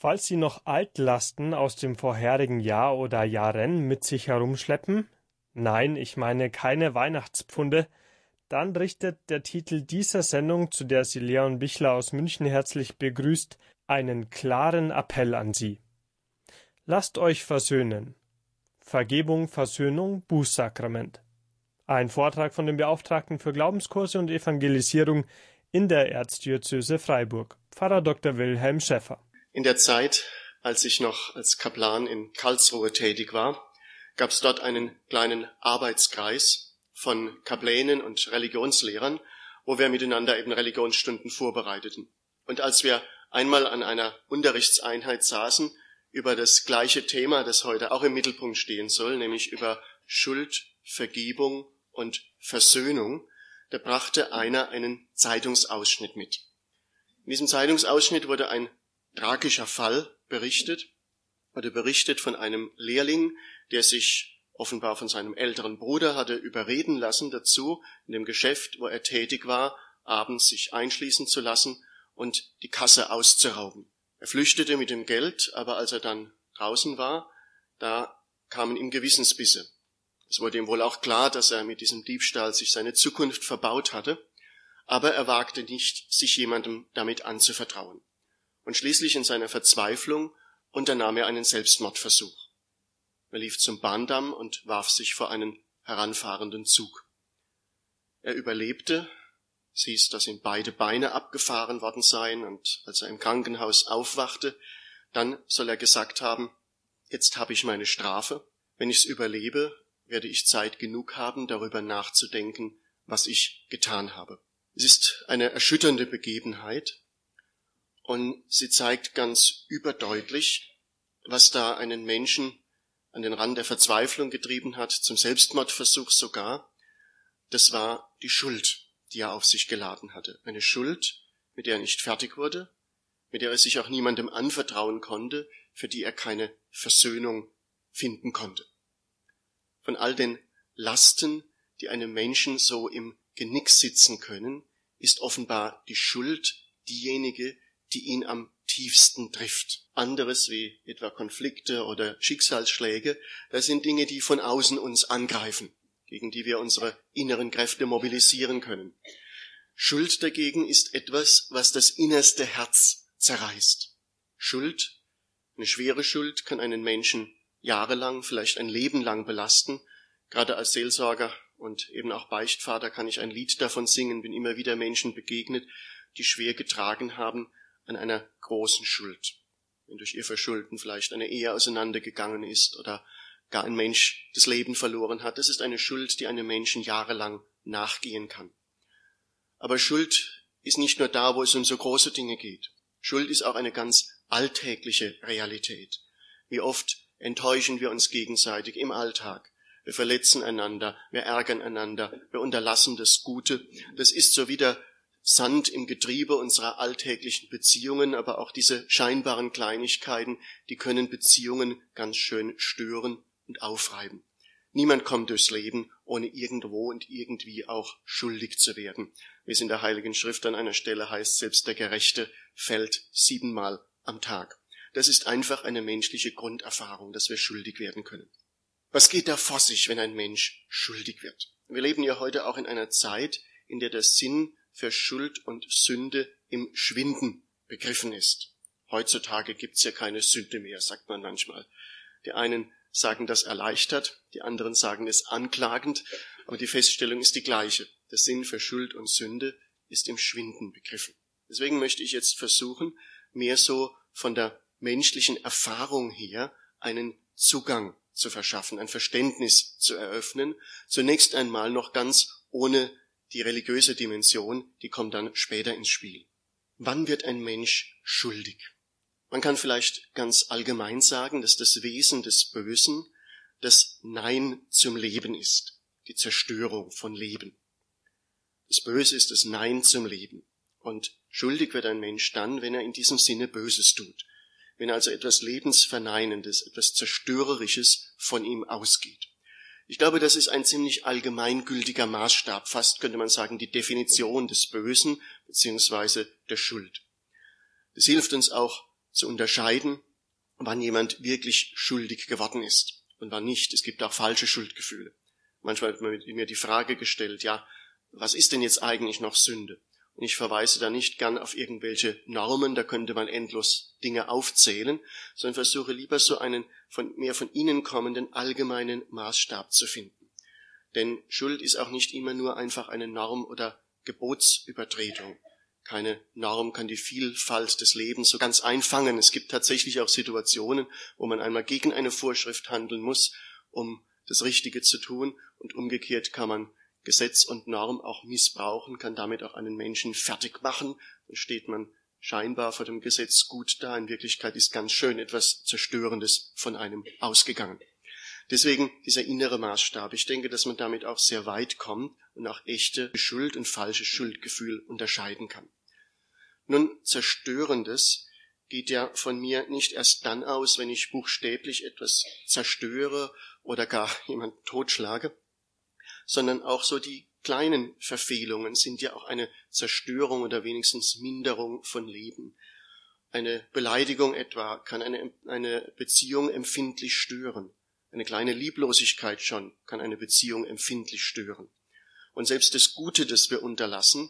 Falls Sie noch Altlasten aus dem vorherigen Jahr oder Jahren mit sich herumschleppen, nein, ich meine keine Weihnachtspfunde, dann richtet der Titel dieser Sendung, zu der Sie Leon Bichler aus München herzlich begrüßt, einen klaren Appell an Sie. Lasst euch versöhnen. Vergebung, Versöhnung, Bußsakrament. Ein Vortrag von dem Beauftragten für Glaubenskurse und Evangelisierung in der Erzdiözese Freiburg, Pfarrer Dr. Wilhelm Schäffer. In der Zeit, als ich noch als Kaplan in Karlsruhe tätig war, gab es dort einen kleinen Arbeitskreis von Kaplänen und Religionslehrern, wo wir miteinander eben Religionsstunden vorbereiteten. Und als wir einmal an einer Unterrichtseinheit saßen, über das gleiche Thema, das heute auch im Mittelpunkt stehen soll, nämlich über Schuld, Vergebung und Versöhnung, da brachte einer einen Zeitungsausschnitt mit. In diesem Zeitungsausschnitt wurde ein tragischer Fall berichtet von einem Lehrling, der sich offenbar von seinem älteren Bruder hatte überreden lassen dazu, in dem Geschäft, wo er tätig war, abends sich einschließen zu lassen und die Kasse auszurauben. Er flüchtete mit dem Geld, aber als er dann draußen war, da kamen ihm Gewissensbisse. Es wurde ihm wohl auch klar, dass er mit diesem Diebstahl sich seine Zukunft verbaut hatte, aber er wagte nicht, sich jemandem damit anzuvertrauen. Und schließlich in seiner Verzweiflung unternahm er einen Selbstmordversuch. Er lief zum Bahndamm und warf sich vor einen heranfahrenden Zug. Er überlebte. Es hieß, dass ihm beide Beine abgefahren worden seien, und als er im Krankenhaus aufwachte, dann soll er gesagt haben, jetzt habe ich meine Strafe. Wenn ich es überlebe, werde ich Zeit genug haben, darüber nachzudenken, was ich getan habe. Es ist eine erschütternde Begebenheit. Und sie zeigt ganz überdeutlich, was da einen Menschen an den Rand der Verzweiflung getrieben hat, zum Selbstmordversuch sogar. Das war die Schuld, die er auf sich geladen hatte. Eine Schuld, mit der er nicht fertig wurde, mit der er sich auch niemandem anvertrauen konnte, für die er keine Versöhnung finden konnte. Von all den Lasten, die einem Menschen so im Genick sitzen können, ist offenbar die Schuld diejenige, die ihn am tiefsten trifft. Anderes wie etwa Konflikte oder Schicksalsschläge, das sind Dinge, die von außen uns angreifen, gegen die wir unsere inneren Kräfte mobilisieren können. Schuld dagegen ist etwas, was das innerste Herz zerreißt. Schuld, eine schwere Schuld, kann einen Menschen jahrelang, vielleicht ein Leben lang belasten. Gerade als Seelsorger und eben auch Beichtvater kann ich ein Lied davon singen, bin immer wieder Menschen begegnet, die schwer getragen haben an einer großen Schuld. Wenn durch ihr Verschulden vielleicht eine Ehe auseinandergegangen ist oder gar ein Mensch das Leben verloren hat, das ist eine Schuld, die einem Menschen jahrelang nachgehen kann. Aber Schuld ist nicht nur da, wo es um so große Dinge geht. Schuld ist auch eine ganz alltägliche Realität. Wie oft enttäuschen wir uns gegenseitig im Alltag. Wir verletzen einander, wir ärgern einander, wir unterlassen das Gute. Das ist so wieder Sand im Getriebe unserer alltäglichen Beziehungen, aber auch diese scheinbaren Kleinigkeiten, die können Beziehungen ganz schön stören und aufreiben. Niemand kommt durchs Leben, ohne irgendwo und irgendwie auch schuldig zu werden. Wie es in der Heiligen Schrift an einer Stelle heißt, selbst der Gerechte fällt 7-mal am Tag. Das ist einfach eine menschliche Grunderfahrung, dass wir schuldig werden können. Was geht da vor sich, wenn ein Mensch schuldig wird? Wir leben ja heute auch in einer Zeit, in der der Sinn für Schuld und Sünde im Schwinden begriffen ist. Heutzutage gibt's ja keine Sünde mehr, sagt man manchmal. Die einen sagen das erleichtert, die anderen sagen es anklagend, aber die Feststellung ist die gleiche. Der Sinn für Schuld und Sünde ist im Schwinden begriffen. Deswegen möchte ich jetzt versuchen, mehr so von der menschlichen Erfahrung her einen Zugang zu verschaffen, ein Verständnis zu eröffnen. Zunächst einmal noch ganz ohne die religiöse Dimension, die kommt dann später ins Spiel. Wann wird ein Mensch schuldig? Man kann vielleicht ganz allgemein sagen, dass das Wesen des Bösen das Nein zum Leben ist, die Zerstörung von Leben. Das Böse ist das Nein zum Leben. Und schuldig wird ein Mensch dann, wenn er in diesem Sinne Böses tut. Wenn also etwas Lebensverneinendes, etwas Zerstörerisches von ihm ausgeht. Ich glaube, das ist ein ziemlich allgemeingültiger Maßstab, fast könnte man sagen, die Definition des Bösen bzw. der Schuld. Das hilft uns auch zu unterscheiden, wann jemand wirklich schuldig geworden ist und wann nicht. Es gibt auch falsche Schuldgefühle. Manchmal wird mir die Frage gestellt, ja, was ist denn jetzt eigentlich noch Sünde? Und ich verweise da nicht gern auf irgendwelche Normen, da könnte man endlos Dinge aufzählen, sondern versuche lieber so einen mehr von innen kommenden allgemeinen Maßstab zu finden. Denn Schuld ist auch nicht immer nur einfach eine Norm oder Gebotsübertretung. Keine Norm kann die Vielfalt des Lebens so ganz einfangen. Es gibt tatsächlich auch Situationen, wo man einmal gegen eine Vorschrift handeln muss, um das Richtige zu tun, und umgekehrt kann man Gesetz und Norm auch missbrauchen, kann damit auch einen Menschen fertig machen. Dann steht man scheinbar vor dem Gesetz gut da. In Wirklichkeit ist ganz schön etwas Zerstörendes von einem ausgegangen. Deswegen dieser innere Maßstab. Ich denke, dass man damit auch sehr weit kommt und auch echte Schuld und falsches Schuldgefühl unterscheiden kann. Nun, Zerstörendes geht ja von mir nicht erst dann aus, wenn ich buchstäblich etwas zerstöre oder gar jemanden totschlage, sondern auch so die kleinen Verfehlungen sind ja auch eine Zerstörung oder wenigstens Minderung von Leben. Eine Beleidigung etwa kann eine Beziehung empfindlich stören. Eine kleine Lieblosigkeit schon kann eine Beziehung empfindlich stören. Und selbst das Gute, das wir unterlassen,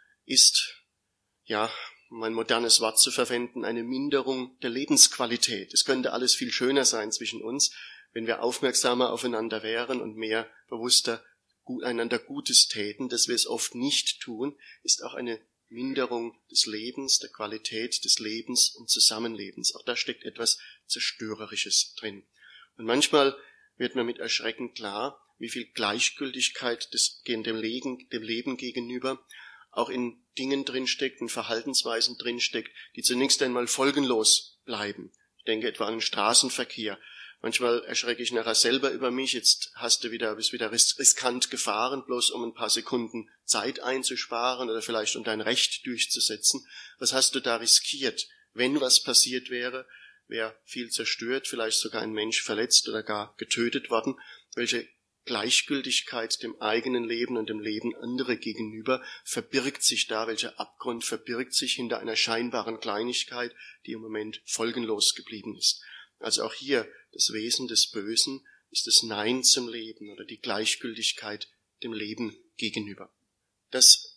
ist, ja, um ein modernes Wort zu verwenden, eine Minderung der Lebensqualität. Es könnte alles viel schöner sein zwischen uns, wenn wir aufmerksamer aufeinander wären und mehr bewusster einander Gutes täten. Dass wir es oft nicht tun, ist auch eine Minderung des Lebens, der Qualität des Lebens und Zusammenlebens. Auch da steckt etwas Zerstörerisches drin. Und manchmal wird mir mit Erschrecken klar, wie viel Gleichgültigkeit dem Leben gegenüber auch in Dingen drinsteckt, in Verhaltensweisen drinsteckt, die zunächst einmal folgenlos bleiben. Ich denke etwa an den Straßenverkehr. Manchmal erschrecke ich nachher selber über mich. Jetzt bist wieder riskant gefahren, bloß um ein paar Sekunden Zeit einzusparen oder vielleicht um dein Recht durchzusetzen. Was hast du da riskiert? Wenn was passiert wäre viel zerstört, vielleicht sogar ein Mensch verletzt oder gar getötet worden. Welche Gleichgültigkeit dem eigenen Leben und dem Leben anderer gegenüber verbirgt sich da? Welcher Abgrund verbirgt sich hinter einer scheinbaren Kleinigkeit, die im Moment folgenlos geblieben ist? Also auch hier das Wesen des Bösen ist das Nein zum Leben oder die Gleichgültigkeit dem Leben gegenüber. Das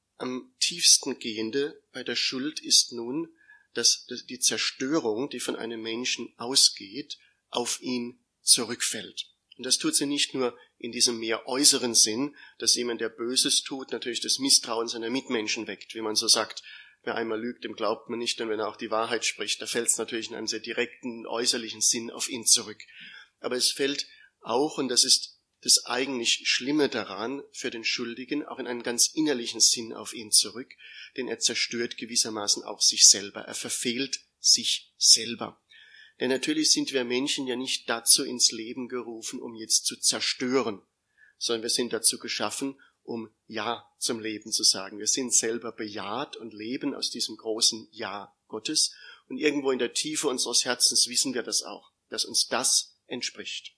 am tiefsten Gehende bei der Schuld ist nun, dass die Zerstörung, die von einem Menschen ausgeht, auf ihn zurückfällt. Und das tut sie nicht nur in diesem mehr äußeren Sinn, dass jemand, der Böses tut, natürlich das Misstrauen seiner Mitmenschen weckt. Wie man so sagt, wer einmal lügt, dem glaubt man nicht, und wenn er auch die Wahrheit spricht, da fällt es natürlich in einem sehr direkten, äußerlichen Sinn auf ihn zurück. Aber es fällt auch, und das ist das eigentlich Schlimme daran, für den Schuldigen auch in einen ganz innerlichen Sinn auf ihn zurück, denn er zerstört gewissermaßen auch sich selber. Er verfehlt sich selber. Denn natürlich sind wir Menschen ja nicht dazu ins Leben gerufen, um jetzt zu zerstören, sondern wir sind dazu geschaffen, um Ja zum Leben zu sagen. Wir sind selber bejaht und leben aus diesem großen Ja Gottes. Und irgendwo in der Tiefe unseres Herzens wissen wir das auch, dass uns das entspricht.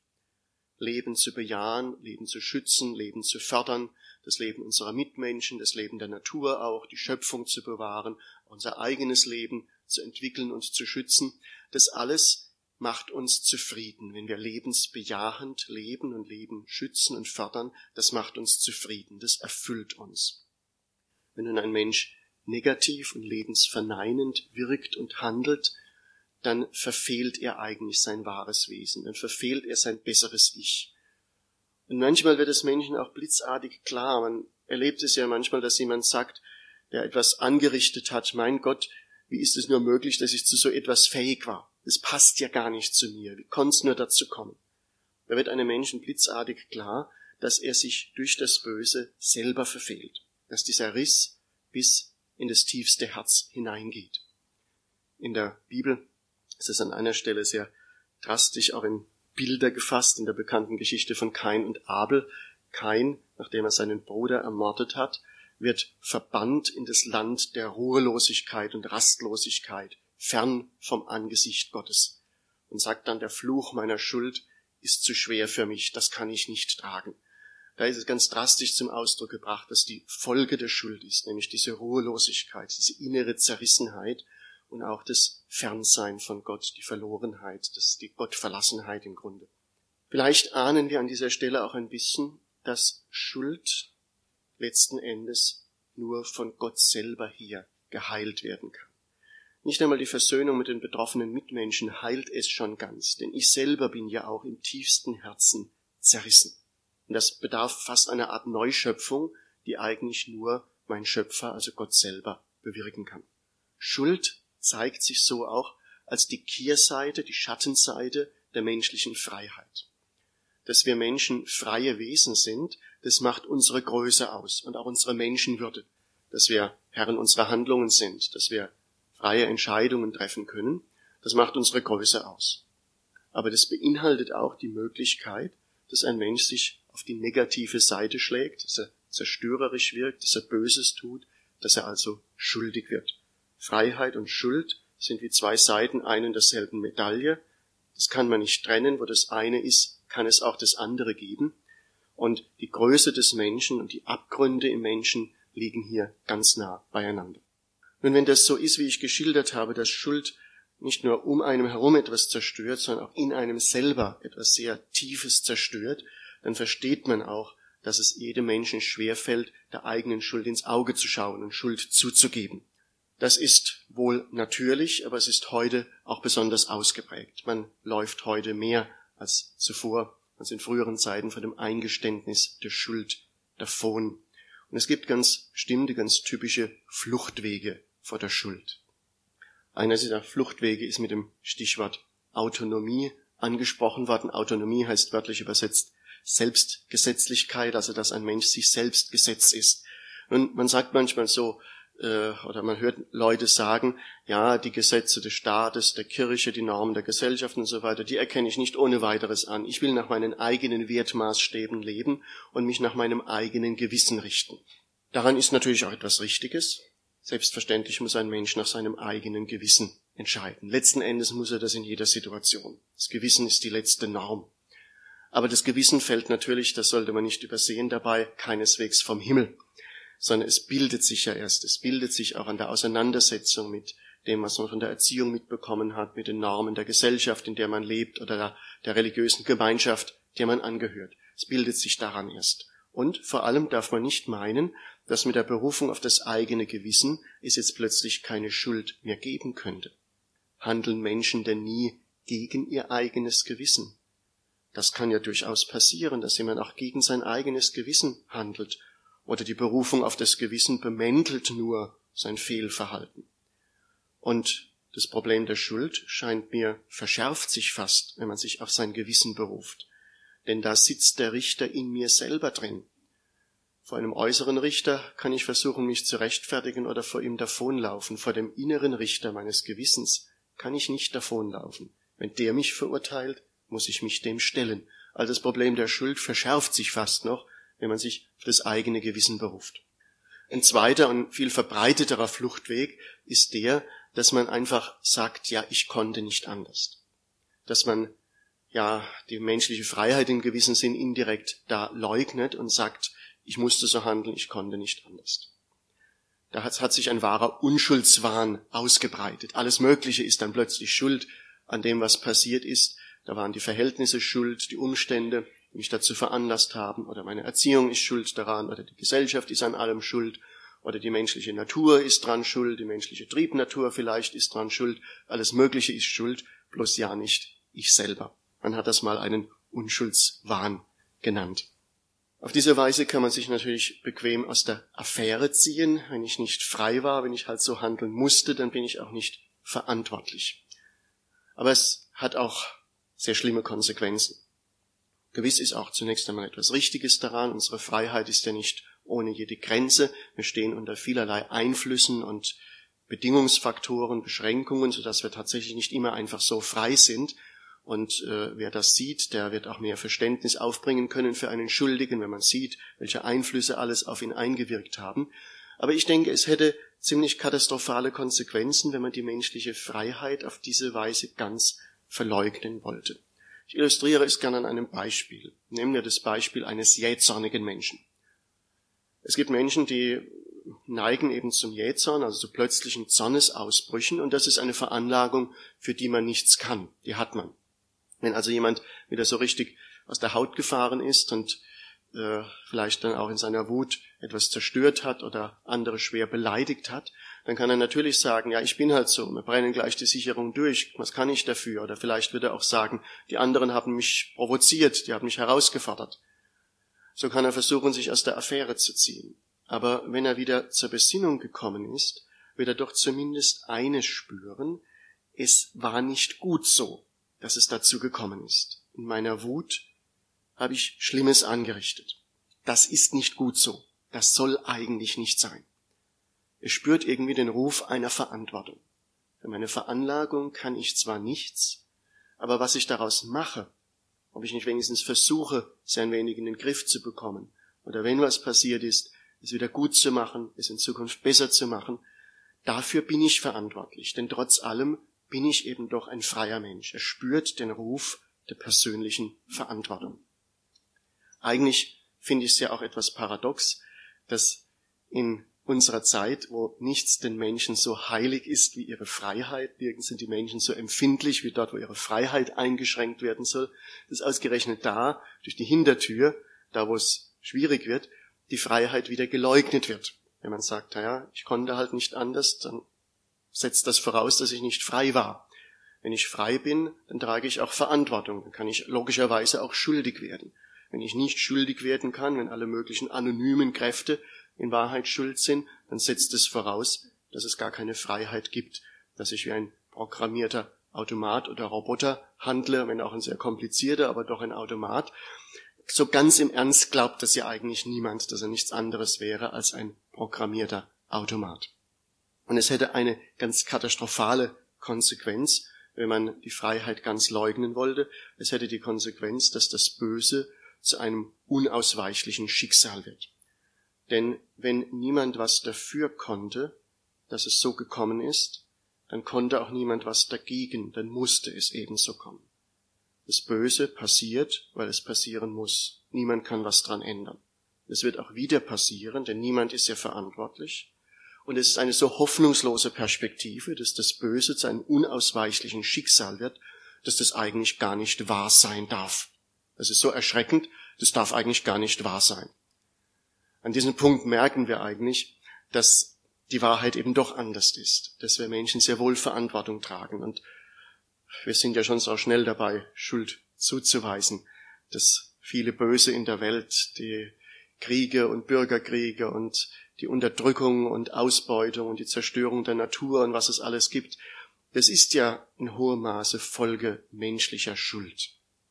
Leben zu bejahen, Leben zu schützen, Leben zu fördern, das Leben unserer Mitmenschen, das Leben der Natur auch, die Schöpfung zu bewahren, unser eigenes Leben zu entwickeln und zu schützen. Das alles macht uns zufrieden. Wenn wir lebensbejahend leben und Leben schützen und fördern, das macht uns zufrieden, das erfüllt uns. Wenn nun ein Mensch negativ und lebensverneinend wirkt und handelt, dann verfehlt er eigentlich sein wahres Wesen, dann verfehlt er sein besseres Ich. Und manchmal wird es Menschen auch blitzartig klar, man erlebt es ja manchmal, dass jemand sagt, der etwas angerichtet hat, mein Gott, wie ist es nur möglich, dass ich zu so etwas fähig war? Das passt ja gar nicht zu mir, wie konnte es nur dazu kommen? Da wird einem Menschen blitzartig klar, dass er sich durch das Böse selber verfehlt, dass dieser Riss bis in das tiefste Herz hineingeht. In der Bibel ist es an einer Stelle sehr drastisch auch in Bilder gefasst, in der bekannten Geschichte von Kain und Abel. Kain, nachdem er seinen Bruder ermordet hat, wird verbannt in das Land der Ruhelosigkeit und Rastlosigkeit, fern vom Angesicht Gottes, und sagt dann, der Fluch meiner Schuld ist zu schwer für mich, das kann ich nicht tragen. Da ist es ganz drastisch zum Ausdruck gebracht, dass die Folge der Schuld ist, nämlich diese Ruhelosigkeit, diese innere Zerrissenheit und auch das Fernsein von Gott, die Verlorenheit, die Gottverlassenheit im Grunde. Vielleicht ahnen wir an dieser Stelle auch ein bisschen, dass Schuld letzten Endes nur von Gott selber her geheilt werden kann. Nicht einmal die Versöhnung mit den betroffenen Mitmenschen heilt es schon ganz, denn ich selber bin ja auch im tiefsten Herzen zerrissen. Und das bedarf fast einer Art Neuschöpfung, die eigentlich nur mein Schöpfer, also Gott selber, bewirken kann. Schuld zeigt sich so auch als die Kehrseite, die Schattenseite der menschlichen Freiheit. Dass wir Menschen freie Wesen sind, das macht unsere Größe aus und auch unsere Menschenwürde. Dass wir Herren unserer Handlungen sind, dass wir freie Entscheidungen treffen können, das macht unsere Größe aus. Aber das beinhaltet auch die Möglichkeit, dass ein Mensch sich auf die negative Seite schlägt, dass er zerstörerisch wirkt, dass er Böses tut, dass er also schuldig wird. Freiheit und Schuld sind wie zwei Seiten einer und derselben Medaille. Das kann man nicht trennen. Wo das eine ist, kann es auch das andere geben. Und die Größe des Menschen und die Abgründe im Menschen liegen hier ganz nah beieinander. Nun, wenn das so ist, wie ich geschildert habe, dass Schuld nicht nur um einem herum etwas zerstört, sondern auch in einem selber etwas sehr Tiefes zerstört, dann versteht man auch, dass es jedem Menschen schwerfällt, der eigenen Schuld ins Auge zu schauen und Schuld zuzugeben. Das ist wohl natürlich, aber es ist heute auch besonders ausgeprägt. Man läuft heute mehr als zuvor, als in früheren Zeiten vor dem Eingeständnis der Schuld davon. Und es gibt ganz bestimmte, ganz typische Fluchtwege vor der Schuld. Einer dieser Fluchtwege ist mit dem Stichwort Autonomie angesprochen worden. Autonomie heißt wörtlich übersetzt Selbstgesetzlichkeit, also dass ein Mensch sich selbst Gesetz ist. Und man sagt manchmal so, oder man hört Leute sagen, ja, die Gesetze des Staates, der Kirche, die Normen der Gesellschaft und so weiter, die erkenne ich nicht ohne weiteres an. Ich will nach meinen eigenen Wertmaßstäben leben und mich nach meinem eigenen Gewissen richten. Daran ist natürlich auch etwas Richtiges. Selbstverständlich muss ein Mensch nach seinem eigenen Gewissen entscheiden. Letzten Endes muss er das in jeder Situation. Das Gewissen ist die letzte Norm. Aber das Gewissen fällt natürlich, das sollte man nicht übersehen dabei, keineswegs vom Himmel, sondern es bildet sich ja erst. Es bildet sich auch an der Auseinandersetzung mit dem, was man von der Erziehung mitbekommen hat, mit den Normen der Gesellschaft, in der man lebt, oder der religiösen Gemeinschaft, der man angehört. Es bildet sich daran erst. Und vor allem darf man nicht meinen, dass mit der Berufung auf das eigene Gewissen es jetzt plötzlich keine Schuld mehr geben könnte. Handeln Menschen denn nie gegen ihr eigenes Gewissen? Das kann ja durchaus passieren, dass jemand auch gegen sein eigenes Gewissen handelt. Oder die Berufung auf das Gewissen bemäntelt nur sein Fehlverhalten. Und das Problem der Schuld scheint mir verschärft sich fast, wenn man sich auf sein Gewissen beruft. Denn da sitzt der Richter in mir selber drin. Vor einem äußeren Richter kann ich versuchen, mich zu rechtfertigen oder vor ihm davonlaufen. Vor dem inneren Richter meines Gewissens kann ich nicht davonlaufen. Wenn der mich verurteilt, muss ich mich dem stellen. Also das Problem der Schuld verschärft sich fast noch, wenn man sich auf das eigene Gewissen beruft. Ein zweiter und viel verbreiteterer Fluchtweg ist der, dass man einfach sagt, ja, ich konnte nicht anders. Dass man ja die menschliche Freiheit im gewissen Sinn indirekt da leugnet und sagt, ich musste so handeln, ich konnte nicht anders. Da hat sich ein wahrer Unschuldswahn ausgebreitet. Alles Mögliche ist dann plötzlich schuld an dem, was passiert ist. Da waren die Verhältnisse schuld, die Umstände, die mich dazu veranlasst haben, oder meine Erziehung ist schuld daran, oder die Gesellschaft ist an allem schuld, oder die menschliche Natur ist dran schuld, die menschliche Triebnatur vielleicht ist dran schuld. Alles Mögliche ist schuld, bloß ja nicht ich selber. Man hat das mal einen Unschuldswahn genannt. Auf diese Weise kann man sich natürlich bequem aus der Affäre ziehen. Wenn ich nicht frei war, wenn ich halt so handeln musste, dann bin ich auch nicht verantwortlich. Aber es hat auch sehr schlimme Konsequenzen. Gewiss ist auch zunächst einmal etwas Richtiges daran. Unsere Freiheit ist ja nicht ohne jede Grenze. Wir stehen unter vielerlei Einflüssen und Bedingungsfaktoren, Beschränkungen, sodass wir tatsächlich nicht immer einfach so frei sind. Und wer das sieht, der wird auch mehr Verständnis aufbringen können für einen Schuldigen, wenn man sieht, welche Einflüsse alles auf ihn eingewirkt haben. Aber ich denke, es hätte ziemlich katastrophale Konsequenzen, wenn man die menschliche Freiheit auf diese Weise ganz verleugnen wollte. Ich illustriere es gerne an einem Beispiel. Nehmen wir das Beispiel eines jähzornigen Menschen. Es gibt Menschen, die neigen eben zum Jähzorn, also zu plötzlichen Zornesausbrüchen, und das ist eine Veranlagung, für die man nichts kann. Die hat man. Wenn also jemand wieder so richtig aus der Haut gefahren ist und vielleicht dann auch in seiner Wut etwas zerstört hat oder andere schwer beleidigt hat, dann kann er natürlich sagen, ja, ich bin halt so, wir brennen gleich die Sicherung durch, was kann ich dafür? Oder vielleicht wird er auch sagen, die anderen haben mich provoziert, die haben mich herausgefordert. So kann er versuchen, sich aus der Affäre zu ziehen. Aber wenn er wieder zur Besinnung gekommen ist, wird er doch zumindest eines spüren: Es war nicht gut so, dass es dazu gekommen ist. In meiner Wut habe ich Schlimmes angerichtet. Das ist nicht gut so. Das soll eigentlich nicht sein. Er spürt irgendwie den Ruf einer Verantwortung. Für meine Veranlagung kann ich zwar nichts, aber was ich daraus mache, ob ich nicht wenigstens versuche, es ein wenig in den Griff zu bekommen, oder wenn was passiert ist, es wieder gut zu machen, es in Zukunft besser zu machen, dafür bin ich verantwortlich. Denn trotz allem bin ich eben doch ein freier Mensch. Er spürt den Ruf der persönlichen Verantwortung. Eigentlich finde ich es ja auch etwas paradox, dass in unserer Zeit, wo nichts den Menschen so heilig ist wie ihre Freiheit, nirgends sind die Menschen so empfindlich wie dort, wo ihre Freiheit eingeschränkt werden soll, dass ausgerechnet da, durch die Hintertür, da wo es schwierig wird, die Freiheit wieder geleugnet wird. Wenn man sagt, naja, ich konnte halt nicht anders, dann setzt das voraus, dass ich nicht frei war. Wenn ich frei bin, dann trage ich auch Verantwortung, dann kann ich logischerweise auch schuldig werden. Wenn ich nicht schuldig werden kann, wenn alle möglichen anonymen Kräfte in Wahrheit schuld sind, dann setzt es voraus, dass es gar keine Freiheit gibt, dass ich wie ein programmierter Automat oder Roboter handle, wenn auch ein sehr komplizierter, aber doch ein Automat. So ganz im Ernst glaubt das ja eigentlich niemand, dass er nichts anderes wäre als ein programmierter Automat. Und es hätte eine ganz katastrophale Konsequenz, wenn man die Freiheit ganz leugnen wollte. Es hätte die Konsequenz, dass das Böse zu einem unausweichlichen Schicksal wird. Denn wenn niemand was dafür konnte, dass es so gekommen ist, dann konnte auch niemand was dagegen, dann musste es ebenso kommen. Das Böse passiert, weil es passieren muss. Niemand kann was dran ändern. Es wird auch wieder passieren, denn niemand ist ja verantwortlich. Und es ist eine so hoffnungslose Perspektive, dass das Böse zu einem unausweichlichen Schicksal wird, dass das eigentlich gar nicht wahr sein darf. Das ist so erschreckend, das darf eigentlich gar nicht wahr sein. An diesem Punkt merken wir eigentlich, dass die Wahrheit eben doch anders ist, dass wir Menschen sehr wohl Verantwortung tragen. Und wir sind ja schon so schnell dabei, Schuld zuzuweisen, dass viele Böse in der Welt, die Kriege und Bürgerkriege und die Unterdrückung und Ausbeutung und die Zerstörung der Natur und was es alles gibt, das ist ja in hohem Maße Folge menschlicher Schuld.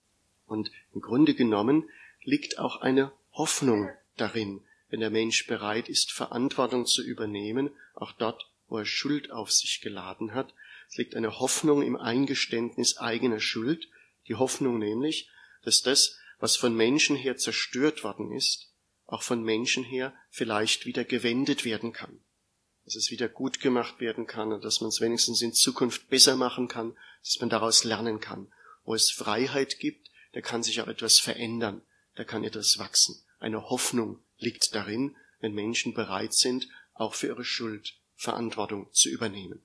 Und im Grunde genommen liegt auch eine Hoffnung darin, wenn der Mensch bereit ist, Verantwortung zu übernehmen, auch dort, wo er Schuld auf sich geladen hat. Es liegt eine Hoffnung im Eingeständnis eigener Schuld, die Hoffnung nämlich, dass das, was von Menschen her zerstört worden ist, auch von Menschen her vielleicht wieder gewendet werden kann. Dass es wieder gut gemacht werden kann und dass man es wenigstens in Zukunft besser machen kann, dass man daraus lernen kann. Wo es Freiheit gibt, da kann sich auch etwas verändern, da kann etwas wachsen. Eine Hoffnung liegt darin, wenn Menschen bereit sind, auch für ihre Schuld Verantwortung zu übernehmen.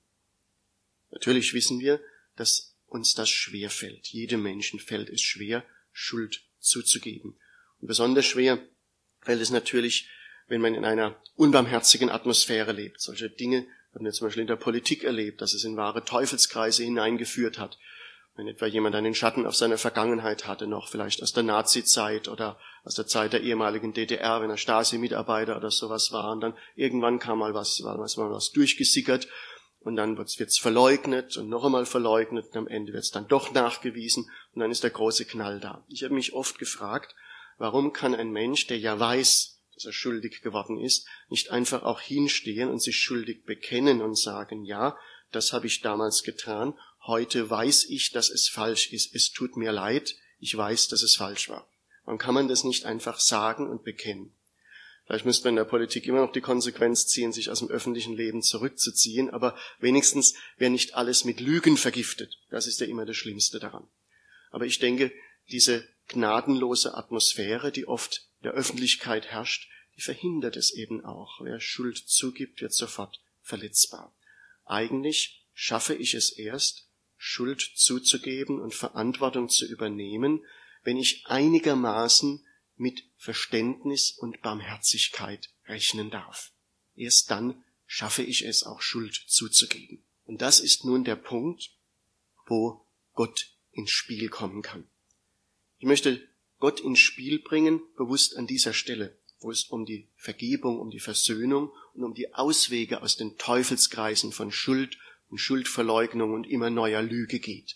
Natürlich wissen wir, dass uns das schwer fällt. Jedem Menschen fällt es schwer, Schuld zuzugeben. Und besonders schwer fällt es natürlich, wenn man in einer unbarmherzigen Atmosphäre lebt. Solche Dinge haben wir zum Beispiel in der Politik erlebt, dass es in wahre Teufelskreise hineingeführt hat. Wenn etwa jemand einen Schatten auf seiner Vergangenheit hatte, noch vielleicht aus der Nazi-Zeit oder aus der Zeit der ehemaligen DDR, wenn er Stasi-Mitarbeiter oder sowas war, und dann irgendwann kam mal was durchgesickert und dann wird's verleugnet und noch einmal verleugnet und am Ende wird's dann doch nachgewiesen und dann ist der große Knall da. Ich habe mich oft gefragt, warum kann ein Mensch, der ja weiß, dass er schuldig geworden ist, nicht einfach auch hinstehen und sich schuldig bekennen und sagen, ja, das habe ich damals getan, heute weiß ich, dass es falsch ist, es tut mir leid, ich weiß, dass es falsch war. Warum kann man das nicht einfach sagen und bekennen? Vielleicht müsste man in der Politik immer noch die Konsequenz ziehen, sich aus dem öffentlichen Leben zurückzuziehen, aber wenigstens wäre nicht alles mit Lügen vergiftet. Das ist ja immer das Schlimmste daran. Aber ich denke, diese gnadenlose Atmosphäre, die oft in der Öffentlichkeit herrscht, die verhindert es eben auch. Wer Schuld zugibt, wird sofort verletzbar. Eigentlich schaffe ich es erst, Schuld zuzugeben und Verantwortung zu übernehmen, wenn ich einigermaßen mit Verständnis und Barmherzigkeit rechnen darf. Erst dann schaffe ich es auch, Schuld zuzugeben. Und das ist nun der Punkt, wo Gott ins Spiel kommen kann. Ich möchte Gott ins Spiel bringen, bewusst an dieser Stelle, wo es um die Vergebung, um die Versöhnung und um die Auswege aus den Teufelskreisen von Schuld und Schuldverleugnung und immer neuer Lüge geht.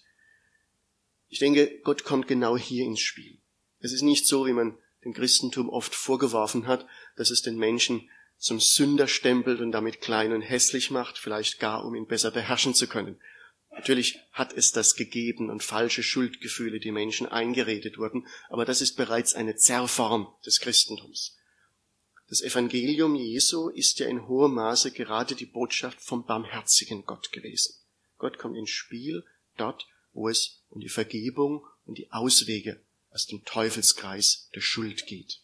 Ich denke, Gott kommt genau hier ins Spiel. Es ist nicht so, wie man dem Christentum oft vorgeworfen hat, dass es den Menschen zum Sünder stempelt und damit klein und hässlich macht, vielleicht gar, um ihn besser beherrschen zu können. Natürlich hat es das gegeben und falsche Schuldgefühle, die Menschen eingeredet wurden, aber das ist bereits eine Zerrform des Christentums. Das Evangelium Jesu ist ja in hohem Maße gerade die Botschaft vom barmherzigen Gott gewesen. Gott kommt ins Spiel dort, wo es um die Vergebung und die Auswege aus dem Teufelskreis der Schuld geht.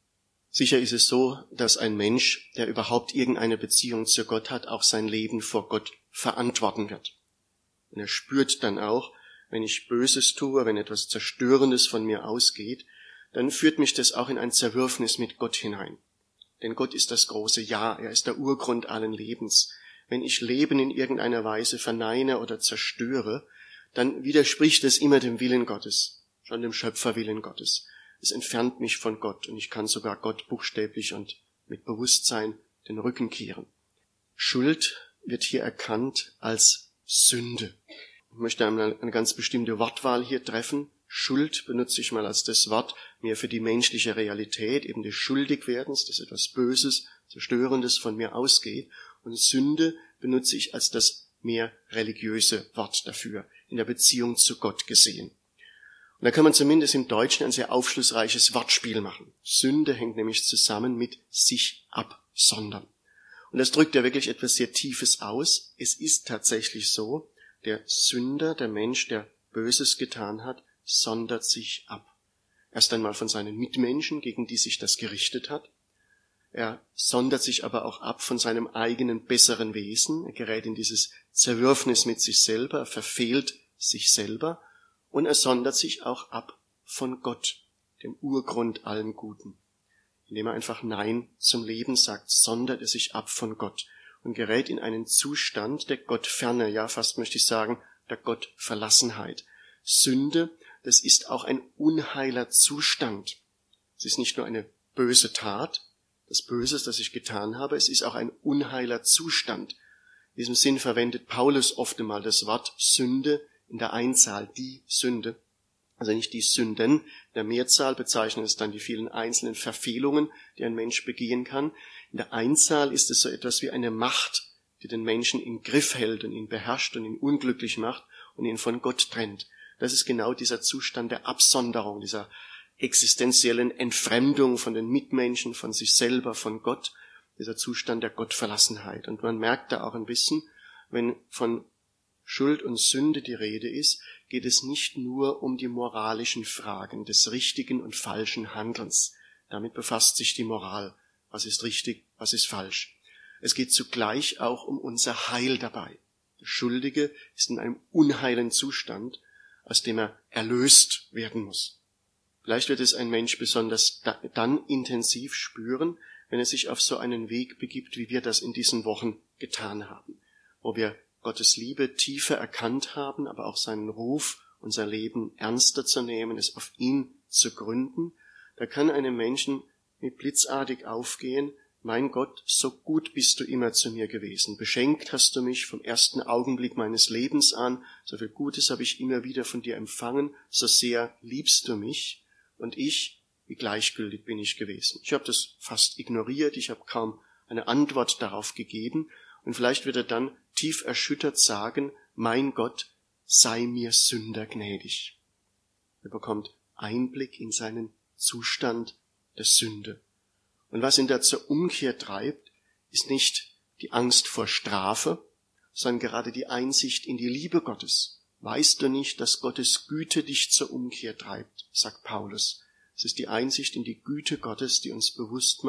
Sicher ist es so, dass ein Mensch, der überhaupt irgendeine Beziehung zu Gott hat, auch sein Leben vor Gott verantworten wird. Und er spürt dann auch, wenn ich Böses tue, wenn etwas Zerstörendes von mir ausgeht, dann führt mich das auch in ein Zerwürfnis mit Gott hinein. Denn Gott ist das große Ja, er ist der Urgrund allen Lebens. Wenn ich Leben in irgendeiner Weise verneine oder zerstöre, dann widerspricht es immer dem Willen Gottes, schon dem Schöpferwillen Gottes. Es entfernt mich von Gott und ich kann sogar Gott buchstäblich und mit Bewusstsein den Rücken kehren. Schuld wird hier erkannt als Sünde. Ich möchte einmal eine ganz bestimmte Wortwahl hier treffen. Schuld benutze ich mal als das Wort mehr für die menschliche Realität, eben des Schuldigwerdens, dass etwas Böses, Zerstörendes von mir ausgeht. Und Sünde benutze ich als das mehr religiöse Wort dafür, in der Beziehung zu Gott gesehen. Und da kann man zumindest im Deutschen ein sehr aufschlussreiches Wortspiel machen. Sünde hängt nämlich zusammen mit sich absondern. Und das drückt ja wirklich etwas sehr Tiefes aus. Es ist tatsächlich so, der Sünder, der Mensch, der Böses getan hat, sondert sich ab. Erst einmal von seinen Mitmenschen, gegen die sich das gerichtet hat. Er sondert sich aber auch ab von seinem eigenen besseren Wesen. Er gerät in dieses Zerwürfnis mit sich selber, er verfehlt sich selber und er sondert sich auch ab von Gott, dem Urgrund allen Guten. Indem er einfach Nein zum Leben sagt, sondert er sich ab von Gott und gerät in einen Zustand der Gottferne, ja fast möchte ich sagen, der Gottverlassenheit. Sünde, das ist auch ein unheiler Zustand. Es ist nicht nur eine böse Tat, das Böses, das ich getan habe, es ist auch ein unheiler Zustand. In diesem Sinn verwendet Paulus oft einmal das Wort Sünde in der Einzahl, die Sünde. Also nicht die Sünden, in der Mehrzahl bezeichnen es dann die vielen einzelnen Verfehlungen, die ein Mensch begehen kann. In der Einzahl ist es so etwas wie eine Macht, die den Menschen im Griff hält und ihn beherrscht und ihn unglücklich macht und ihn von Gott trennt. Das ist genau dieser Zustand der Absonderung, dieser existenziellen Entfremdung von den Mitmenschen, von sich selber, von Gott, dieser Zustand der Gottverlassenheit. Und man merkt da auch ein bisschen, wenn von Schuld und Sünde die Rede ist, geht es nicht nur um die moralischen Fragen des richtigen und falschen Handelns. Damit befasst sich die Moral. Was ist richtig, was ist falsch? Es geht zugleich auch um unser Heil dabei. Der Schuldige ist in einem unheilen Zustand, aus dem er erlöst werden muss. Vielleicht wird es ein Mensch besonders dann intensiv spüren, wenn er sich auf so einen Weg begibt, wie wir das in diesen Wochen getan haben, wo wir Gottes Liebe tiefer erkannt haben, aber auch seinen Ruf, unser Leben ernster zu nehmen, es auf ihn zu gründen. Da kann einem Menschen mit blitzartig aufgehen, mein Gott, so gut bist du immer zu mir gewesen. Beschenkt hast du mich vom ersten Augenblick meines Lebens an. So viel Gutes habe ich immer wieder von dir empfangen. So sehr liebst du mich. Und ich, wie gleichgültig bin ich gewesen. Ich habe das fast ignoriert. Ich habe kaum eine Antwort darauf gegeben. Und vielleicht wird er dann tief erschüttert sagen, mein Gott, sei mir Sünder gnädig. Er bekommt Einblick in seinen Zustand der Sünde. Und was ihn da zur Umkehr treibt, ist nicht die Angst vor Strafe, sondern gerade die Einsicht in die Liebe Gottes. Weißt du nicht, dass Gottes Güte dich zur Umkehr treibt, sagt Paulus. Es ist die Einsicht in die Güte Gottes, die uns bewusst macht,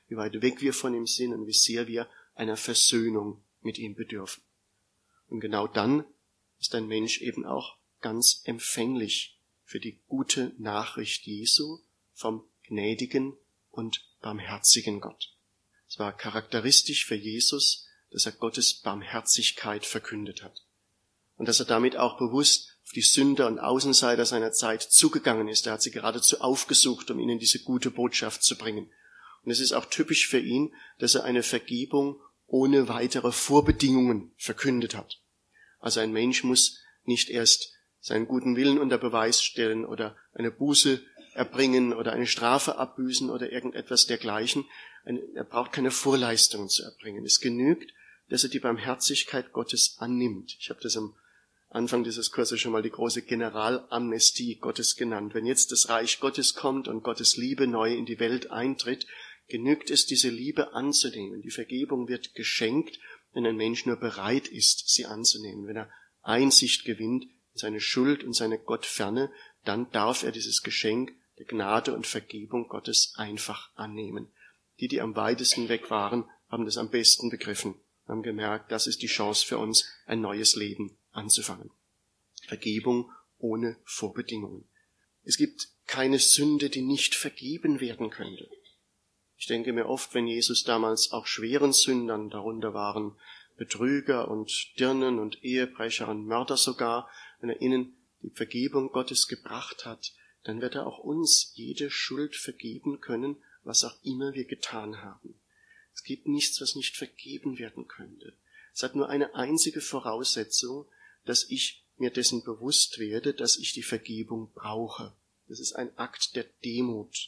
wie weit weg wir von ihm sind und wie sehr wir einer Versöhnung mit ihm bedürfen. Und genau dann ist ein Mensch eben auch ganz empfänglich für die gute Nachricht Jesu vom gnädigen und barmherzigen Gott. Es war charakteristisch für Jesus, dass er Gottes Barmherzigkeit verkündet hat. Und dass er damit auch bewusst auf die Sünder und Außenseiter seiner Zeit zugegangen ist. Er hat sie geradezu aufgesucht, um ihnen diese gute Botschaft zu bringen. Und es ist auch typisch für ihn, dass er eine Vergebung ohne weitere Vorbedingungen verkündet hat. Also ein Mensch muss nicht erst seinen guten Willen unter Beweis stellen oder eine Buße erbringen oder eine Strafe abbüßen oder irgendetwas dergleichen. Er braucht keine Vorleistungen zu erbringen. Es genügt, dass er die Barmherzigkeit Gottes annimmt. Ich habe das am Anfang dieses Kurses schon mal die große Generalamnestie Gottes genannt. Wenn jetzt das Reich Gottes kommt und Gottes Liebe neu in die Welt eintritt, genügt es, diese Liebe anzunehmen. Die Vergebung wird geschenkt, wenn ein Mensch nur bereit ist, sie anzunehmen. Wenn er Einsicht gewinnt in seine Schuld und seine Gottferne, dann darf er dieses Geschenk der Gnade und Vergebung Gottes einfach annehmen. Die am weitesten weg waren, haben das am besten begriffen, haben gemerkt, das ist die Chance für uns, ein neues Leben anzufangen. Vergebung ohne Vorbedingungen. Es gibt keine Sünde, die nicht vergeben werden könnte. Ich denke mir oft, wenn Jesus damals auch schweren Sündern, darunter waren Betrüger und Dirnen und Ehebrecher und Mörder sogar, wenn er ihnen die Vergebung Gottes gebracht hat, dann wird er auch uns jede Schuld vergeben können, was auch immer wir getan haben. Es gibt nichts, was nicht vergeben werden könnte. Es hat nur eine einzige Voraussetzung, dass ich mir dessen bewusst werde, dass ich die Vergebung brauche. Das ist ein Akt der Demut.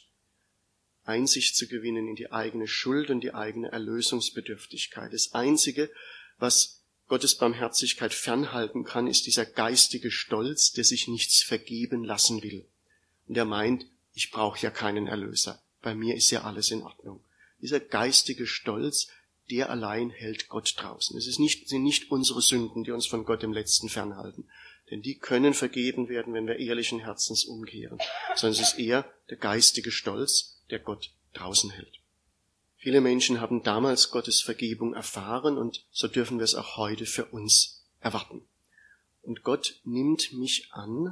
Einsicht zu gewinnen in die eigene Schuld und die eigene Erlösungsbedürftigkeit. Das Einzige, was Gottes Barmherzigkeit fernhalten kann, ist dieser geistige Stolz, der sich nichts vergeben lassen will. Und der meint, ich brauche ja keinen Erlöser. Bei mir ist ja alles in Ordnung. Dieser geistige Stolz, der allein hält Gott draußen. Sind nicht unsere Sünden, die uns von Gott im Letzten fernhalten. Denn die können vergeben werden, wenn wir ehrlichen Herzens umkehren. Sondern es ist eher der geistige Stolz, der Gott draußen hält. Viele Menschen haben damals Gottes Vergebung erfahren und so dürfen wir es auch heute für uns erwarten. Und Gott nimmt mich an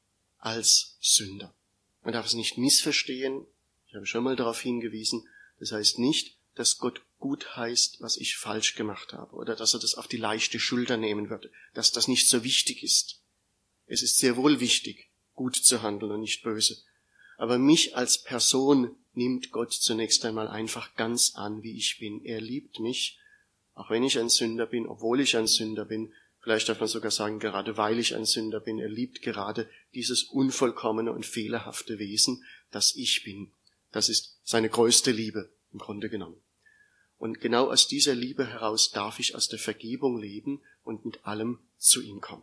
als Sünder. Man darf es nicht missverstehen. Ich habe schon mal darauf hingewiesen. Das heißt nicht, dass Gott gut heißt, was ich falsch gemacht habe oder dass er das auf die leichte Schulter nehmen würde, dass das nicht so wichtig ist. Es ist sehr wohl wichtig, gut zu handeln und nicht böse. Aber mich als Person nimmt Gott zunächst einmal einfach ganz an, wie ich bin. Er liebt mich, auch wenn ich ein Sünder bin, obwohl ich ein Sünder bin. Vielleicht darf man sogar sagen, gerade weil ich ein Sünder bin. Er liebt gerade dieses unvollkommene und fehlerhafte Wesen, das ich bin. Das ist seine größte Liebe im Grunde genommen. Und genau aus dieser Liebe heraus darf ich aus der Vergebung leben und mit allem zu ihm kommen.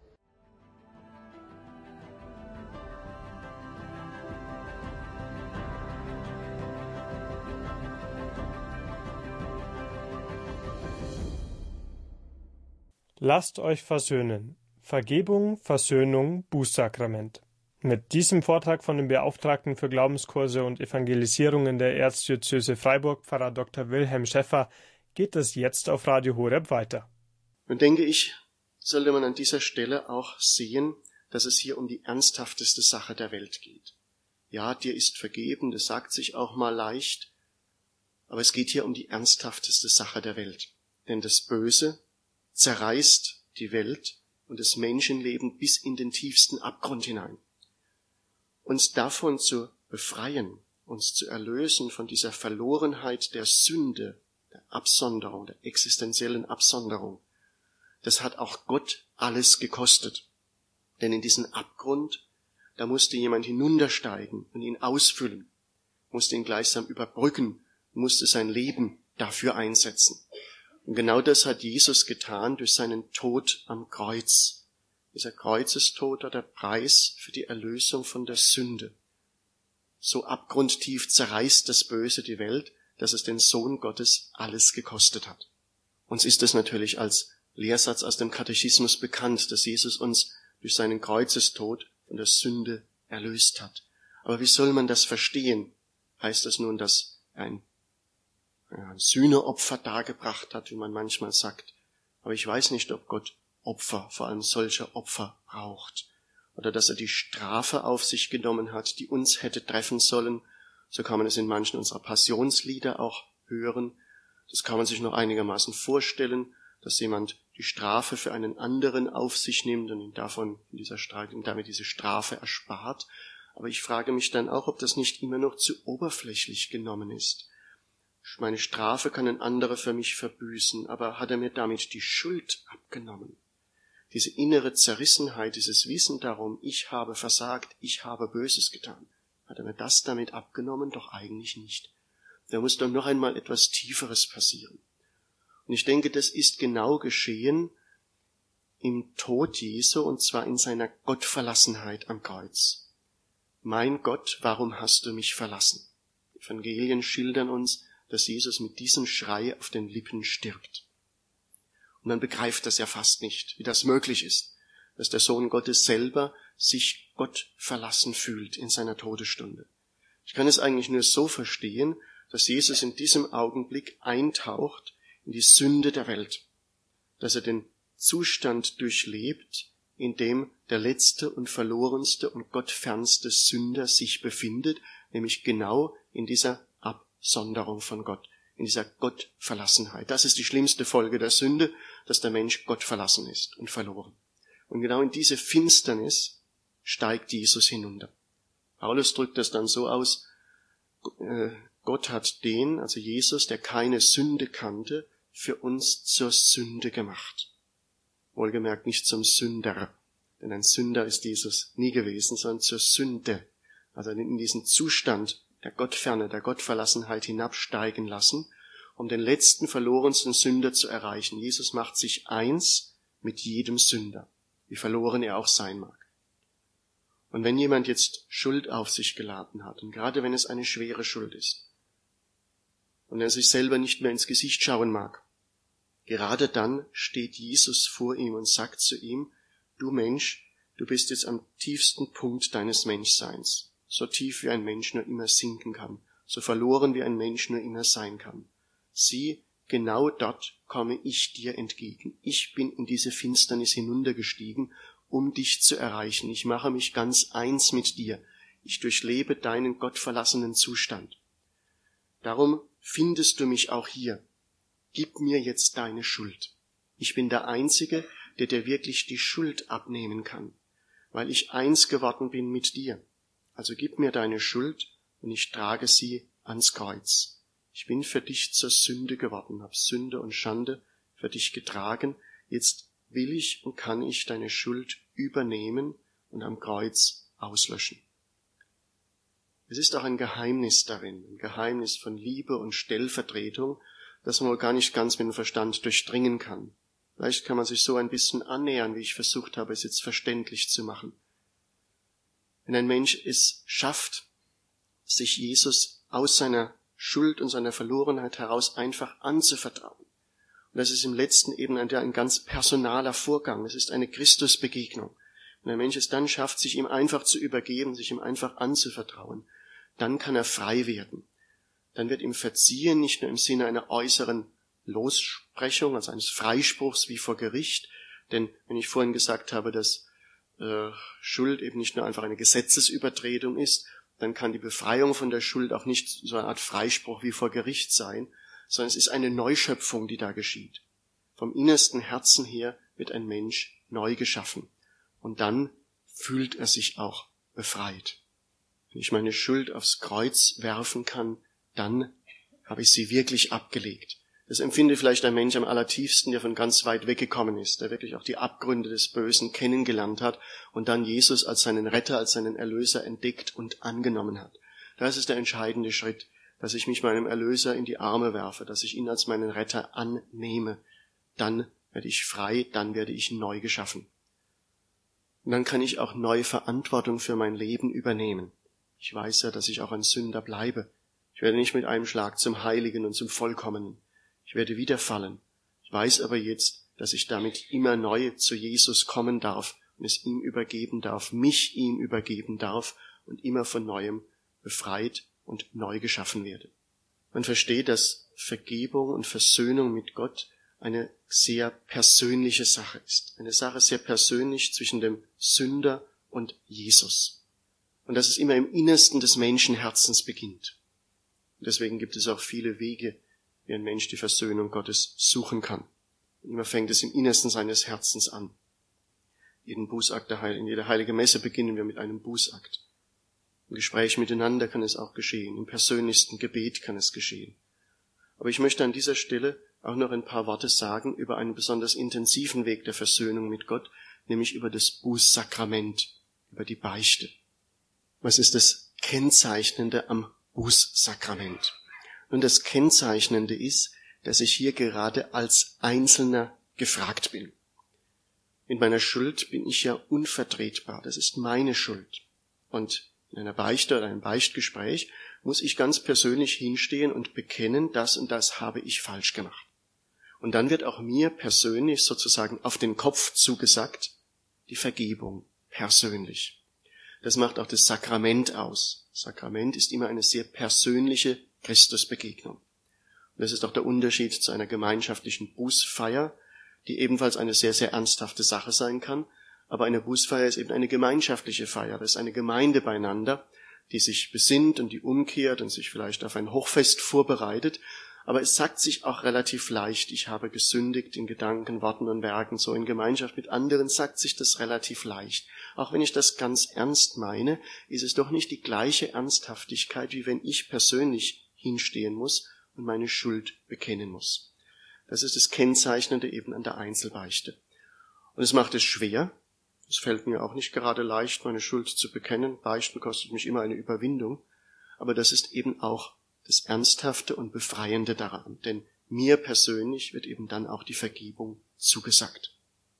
Lasst euch versöhnen. Vergebung, Versöhnung, Bußsakrament. Mit diesem Vortrag von dem Beauftragten für Glaubenskurse und Evangelisierung in der Erzdiözese Freiburg, Pfarrer Dr. Wilhelm Schäffer, geht es jetzt auf Radio Horeb weiter. Und denke ich, sollte man an dieser Stelle auch sehen, dass es hier um die ernsthafteste Sache der Welt geht. Ja, dir ist vergeben, das sagt sich auch mal leicht, aber es geht hier um die ernsthafteste Sache der Welt. Denn das Böse zerreißt die Welt und das Menschenleben bis in den tiefsten Abgrund hinein. Uns davon zu befreien, uns zu erlösen von dieser Verlorenheit der Sünde, der Absonderung, der existenziellen Absonderung, das hat auch Gott alles gekostet. Denn in diesen Abgrund, da musste jemand hinuntersteigen und ihn ausfüllen, musste ihn gleichsam überbrücken, musste sein Leben dafür einsetzen. Und genau das hat Jesus getan durch seinen Tod am Kreuz. Dieser Kreuzestod war der Preis für die Erlösung von der Sünde. So abgrundtief zerreißt das Böse die Welt, dass es den Sohn Gottes alles gekostet hat. Uns ist es natürlich als Lehrsatz aus dem Katechismus bekannt, dass Jesus uns durch seinen Kreuzestod von der Sünde erlöst hat. Aber wie soll man das verstehen? Heißt das nun, dass er ein ein Sühneopfer dargebracht hat, wie man manchmal sagt. Aber ich weiß nicht, ob Gott Opfer, vor allem solche Opfer, braucht. Oder dass er die Strafe auf sich genommen hat, die uns hätte treffen sollen. So kann man es in manchen unserer Passionslieder auch hören. Das kann man sich noch einigermaßen vorstellen, dass jemand die Strafe für einen anderen auf sich nimmt und ihm damit diese Strafe erspart. Aber ich frage mich dann auch, ob das nicht immer noch zu oberflächlich genommen ist. Meine Strafe kann ein anderer für mich verbüßen, aber hat er mir damit die Schuld abgenommen? Diese innere Zerrissenheit, dieses Wissen darum, ich habe versagt, ich habe Böses getan, hat er mir das damit abgenommen? Doch eigentlich nicht. Da muss doch noch einmal etwas Tieferes passieren. Und ich denke, das ist genau geschehen im Tod Jesu, und zwar in seiner Gottverlassenheit am Kreuz. Mein Gott, warum hast du mich verlassen? Die Evangelien schildern uns, dass Jesus mit diesem Schrei auf den Lippen stirbt. Und man begreift das ja fast nicht, wie das möglich ist, dass der Sohn Gottes selber sich Gott verlassen fühlt in seiner Todesstunde. Ich kann es eigentlich nur so verstehen, dass Jesus in diesem Augenblick eintaucht in die Sünde der Welt, dass er den Zustand durchlebt, in dem der letzte und verlorenste und gottfernste Sünder sich befindet, nämlich genau in dieser Absonderung von Gott, in dieser Gottverlassenheit. Das ist die schlimmste Folge der Sünde, dass der Mensch Gott verlassen ist und verloren. Und genau in diese Finsternis steigt Jesus hinunter. Paulus drückt das dann so aus, Gott hat den, also Jesus, der keine Sünde kannte, für uns zur Sünde gemacht. Wohlgemerkt nicht zum Sünder, denn ein Sünder ist Jesus nie gewesen, sondern zur Sünde. Also in diesen Zustand der Gottferne, der Gottverlassenheit hinabsteigen lassen, um den letzten verlorensten Sünder zu erreichen. Jesus macht sich eins mit jedem Sünder, wie verloren er auch sein mag. Und wenn jemand jetzt Schuld auf sich geladen hat, und gerade wenn es eine schwere Schuld ist, und er sich selber nicht mehr ins Gesicht schauen mag, gerade dann steht Jesus vor ihm und sagt zu ihm, du Mensch, du bist jetzt am tiefsten Punkt deines Menschseins, so tief wie ein Mensch nur immer sinken kann, so verloren wie ein Mensch nur immer sein kann. Sieh, genau dort komme ich dir entgegen. Ich bin in diese Finsternis hinuntergestiegen, um dich zu erreichen. Ich mache mich ganz eins mit dir. Ich durchlebe deinen gottverlassenen Zustand. Darum findest du mich auch hier. Gib mir jetzt deine Schuld. Ich bin der Einzige, der dir wirklich die Schuld abnehmen kann, weil ich eins geworden bin mit dir. Also gib mir deine Schuld und ich trage sie ans Kreuz. Ich bin für dich zur Sünde geworden, habe Sünde und Schande für dich getragen. Jetzt will ich und kann ich deine Schuld übernehmen und am Kreuz auslöschen. Es ist auch ein Geheimnis darin, ein Geheimnis von Liebe und Stellvertretung, das man wohl gar nicht ganz mit dem Verstand durchdringen kann. Vielleicht kann man sich so ein bisschen annähern, wie ich versucht habe, es jetzt verständlich zu machen. Wenn ein Mensch es schafft, sich Jesus aus seiner Schuld und seiner Verlorenheit heraus einfach anzuvertrauen, und das ist im letzten eben ein ganz personaler Vorgang, es ist eine Christusbegegnung. Wenn ein Mensch es dann schafft, sich ihm einfach zu übergeben, sich ihm einfach anzuvertrauen, dann kann er frei werden. Dann wird ihm Verziehen nicht nur im Sinne einer äußeren Lossprechung, also eines Freispruchs wie vor Gericht, denn wenn ich vorhin gesagt habe, dass Schuld eben nicht nur einfach eine Gesetzesübertretung ist, dann kann die Befreiung von der Schuld auch nicht so eine Art Freispruch wie vor Gericht sein, sondern es ist eine Neuschöpfung, die da geschieht. Vom innersten Herzen her wird ein Mensch neu geschaffen. Und dann fühlt er sich auch befreit. Wenn ich meine Schuld aufs Kreuz werfen kann, dann habe ich sie wirklich abgelegt. Das empfindet vielleicht ein Mensch am allertiefsten, der von ganz weit weggekommen ist, der wirklich auch die Abgründe des Bösen kennengelernt hat und dann Jesus als seinen Retter, als seinen Erlöser entdeckt und angenommen hat. Das ist der entscheidende Schritt, dass ich mich meinem Erlöser in die Arme werfe, dass ich ihn als meinen Retter annehme. Dann werde ich frei, dann werde ich neu geschaffen. Und dann kann ich auch neue Verantwortung für mein Leben übernehmen. Ich weiß ja, dass ich auch ein Sünder bleibe. Ich werde nicht mit einem Schlag zum Heiligen und zum Vollkommenen. Ich werde wieder fallen. Ich weiß aber jetzt, dass ich damit immer neu zu Jesus kommen darf und es ihm übergeben darf, mich ihm übergeben darf und immer von Neuem befreit und neu geschaffen werde. Man versteht, dass Vergebung und Versöhnung mit Gott eine sehr persönliche Sache ist. Eine Sache sehr persönlich zwischen dem Sünder und Jesus. Und dass es immer im Innersten des Menschenherzens beginnt. Und deswegen gibt es auch viele Wege, wie ein Mensch die Versöhnung Gottes suchen kann. Und immer fängt es im Innersten seines Herzens an. In jeder Heilige Messe beginnen wir mit einem Bußakt. Im Gespräch miteinander kann es auch geschehen. Im persönlichsten Gebet kann es geschehen. Aber ich möchte an dieser Stelle auch noch ein paar Worte sagen über einen besonders intensiven Weg der Versöhnung mit Gott, nämlich über das Bußsakrament, über die Beichte. Was ist das Kennzeichnende am Bußsakrament? Und das Kennzeichnende ist, dass ich hier gerade als Einzelner gefragt bin. In meiner Schuld bin ich ja unvertretbar. Das ist meine Schuld. Und in einer Beichte oder einem Beichtgespräch muss ich ganz persönlich hinstehen und bekennen, das und das habe ich falsch gemacht. Und dann wird auch mir persönlich sozusagen auf den Kopf zugesagt, die Vergebung persönlich. Das macht auch das Sakrament aus. Sakrament ist immer eine sehr persönliche Christusbegegnung. Und das ist auch der Unterschied zu einer gemeinschaftlichen Bußfeier, die ebenfalls eine sehr, sehr ernsthafte Sache sein kann. Aber eine Bußfeier ist eben eine gemeinschaftliche Feier. Das ist eine Gemeinde beieinander, die sich besinnt und die umkehrt und sich vielleicht auf ein Hochfest vorbereitet. Aber es sagt sich auch relativ leicht, ich habe gesündigt in Gedanken, Worten und Werken. So in Gemeinschaft mit anderen sagt sich das relativ leicht. Auch wenn ich das ganz ernst meine, ist es doch nicht die gleiche Ernsthaftigkeit, wie wenn ich persönlich hinstehen muss und meine Schuld bekennen muss. Das ist das Kennzeichnende eben an der Einzelbeichte. Und es macht es schwer. Es fällt mir auch nicht gerade leicht, meine Schuld zu bekennen. Beichten kostet mich immer eine Überwindung. Aber das ist eben auch das Ernsthafte und Befreiende daran. Denn mir persönlich wird eben dann auch die Vergebung zugesagt.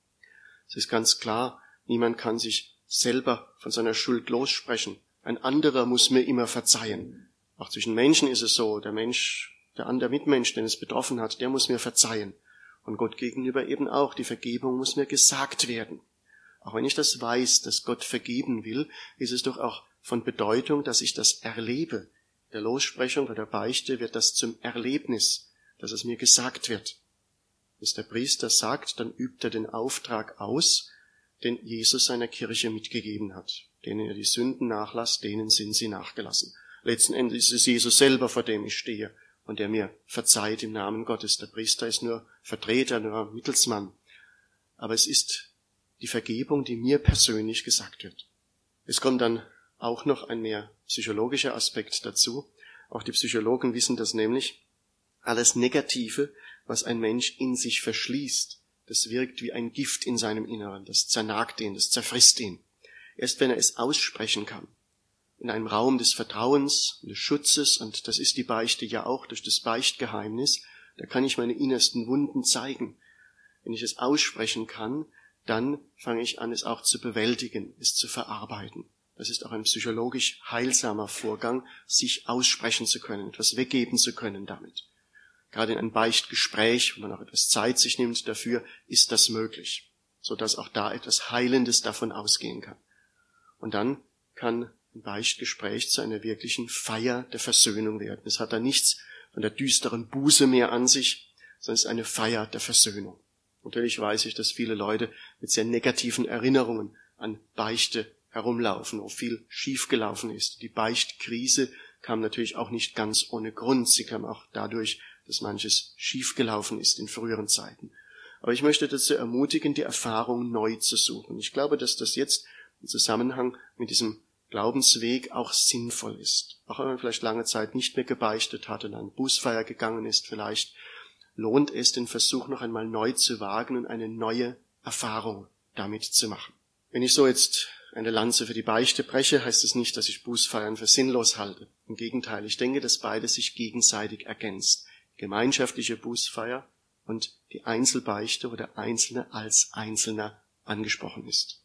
Es ist ganz klar, niemand kann sich selber von seiner Schuld lossprechen. Ein anderer muss mir immer verzeihen. Auch zwischen Menschen ist es so, der andere Mitmensch, den es betroffen hat, der muss mir verzeihen. Und Gott gegenüber eben auch, die Vergebung muss mir gesagt werden. Auch wenn ich das weiß, dass Gott vergeben will, ist es doch auch von Bedeutung, dass ich das erlebe. Der Lossprechung oder der Beichte wird das zum Erlebnis, dass es mir gesagt wird. Wenn es der Priester sagt, dann übt er den Auftrag aus, den Jesus seiner Kirche mitgegeben hat. Denen er die Sünden nachlasst, denen sind sie nachgelassen. Letzten Endes ist es Jesus selber, vor dem ich stehe und der mir verzeiht im Namen Gottes. Der Priester ist nur Vertreter, nur Mittelsmann. Aber es ist die Vergebung, die mir persönlich gesagt wird. Es kommt dann auch noch ein mehr psychologischer Aspekt dazu. Auch die Psychologen wissen das nämlich. Alles Negative, was ein Mensch in sich verschließt, das wirkt wie ein Gift in seinem Inneren. Das zernagt ihn, das zerfrisst ihn. Erst wenn er es aussprechen kann, in einem Raum des Vertrauens, des Schutzes, und das ist die Beichte ja auch durch das Beichtgeheimnis, da kann ich meine innersten Wunden zeigen. Wenn ich es aussprechen kann, dann fange ich an, es auch zu bewältigen, es zu verarbeiten. Das ist auch ein psychologisch heilsamer Vorgang, sich aussprechen zu können, etwas weggeben zu können damit. Gerade in einem Beichtgespräch, wo man auch etwas Zeit sich nimmt dafür, ist das möglich, sodass auch da etwas Heilendes davon ausgehen kann. Und dann kann ein Beichtgespräch zu einer wirklichen Feier der Versöhnung werden. Es hat da nichts von der düsteren Buße mehr an sich, sondern es ist eine Feier der Versöhnung. Natürlich weiß ich, dass viele Leute mit sehr negativen Erinnerungen an Beichte herumlaufen, wo viel schiefgelaufen ist. Die Beichtkrise kam natürlich auch nicht ganz ohne Grund. Sie kam auch dadurch, dass manches schiefgelaufen ist in früheren Zeiten. Aber ich möchte dazu ermutigen, die Erfahrung neu zu suchen. Ich glaube, dass das jetzt im Zusammenhang mit diesem Glaubensweg auch sinnvoll ist. Auch wenn man vielleicht lange Zeit nicht mehr gebeichtet hat und an Bußfeier gegangen ist, vielleicht lohnt es, den Versuch noch einmal neu zu wagen und eine neue Erfahrung damit zu machen. Wenn ich so jetzt eine Lanze für die Beichte breche, heißt es nicht, dass ich Bußfeiern für sinnlos halte. Im Gegenteil, ich denke, dass beides sich gegenseitig ergänzt. Gemeinschaftliche Bußfeier und die Einzelbeichte, wo der Einzelne als Einzelner angesprochen ist.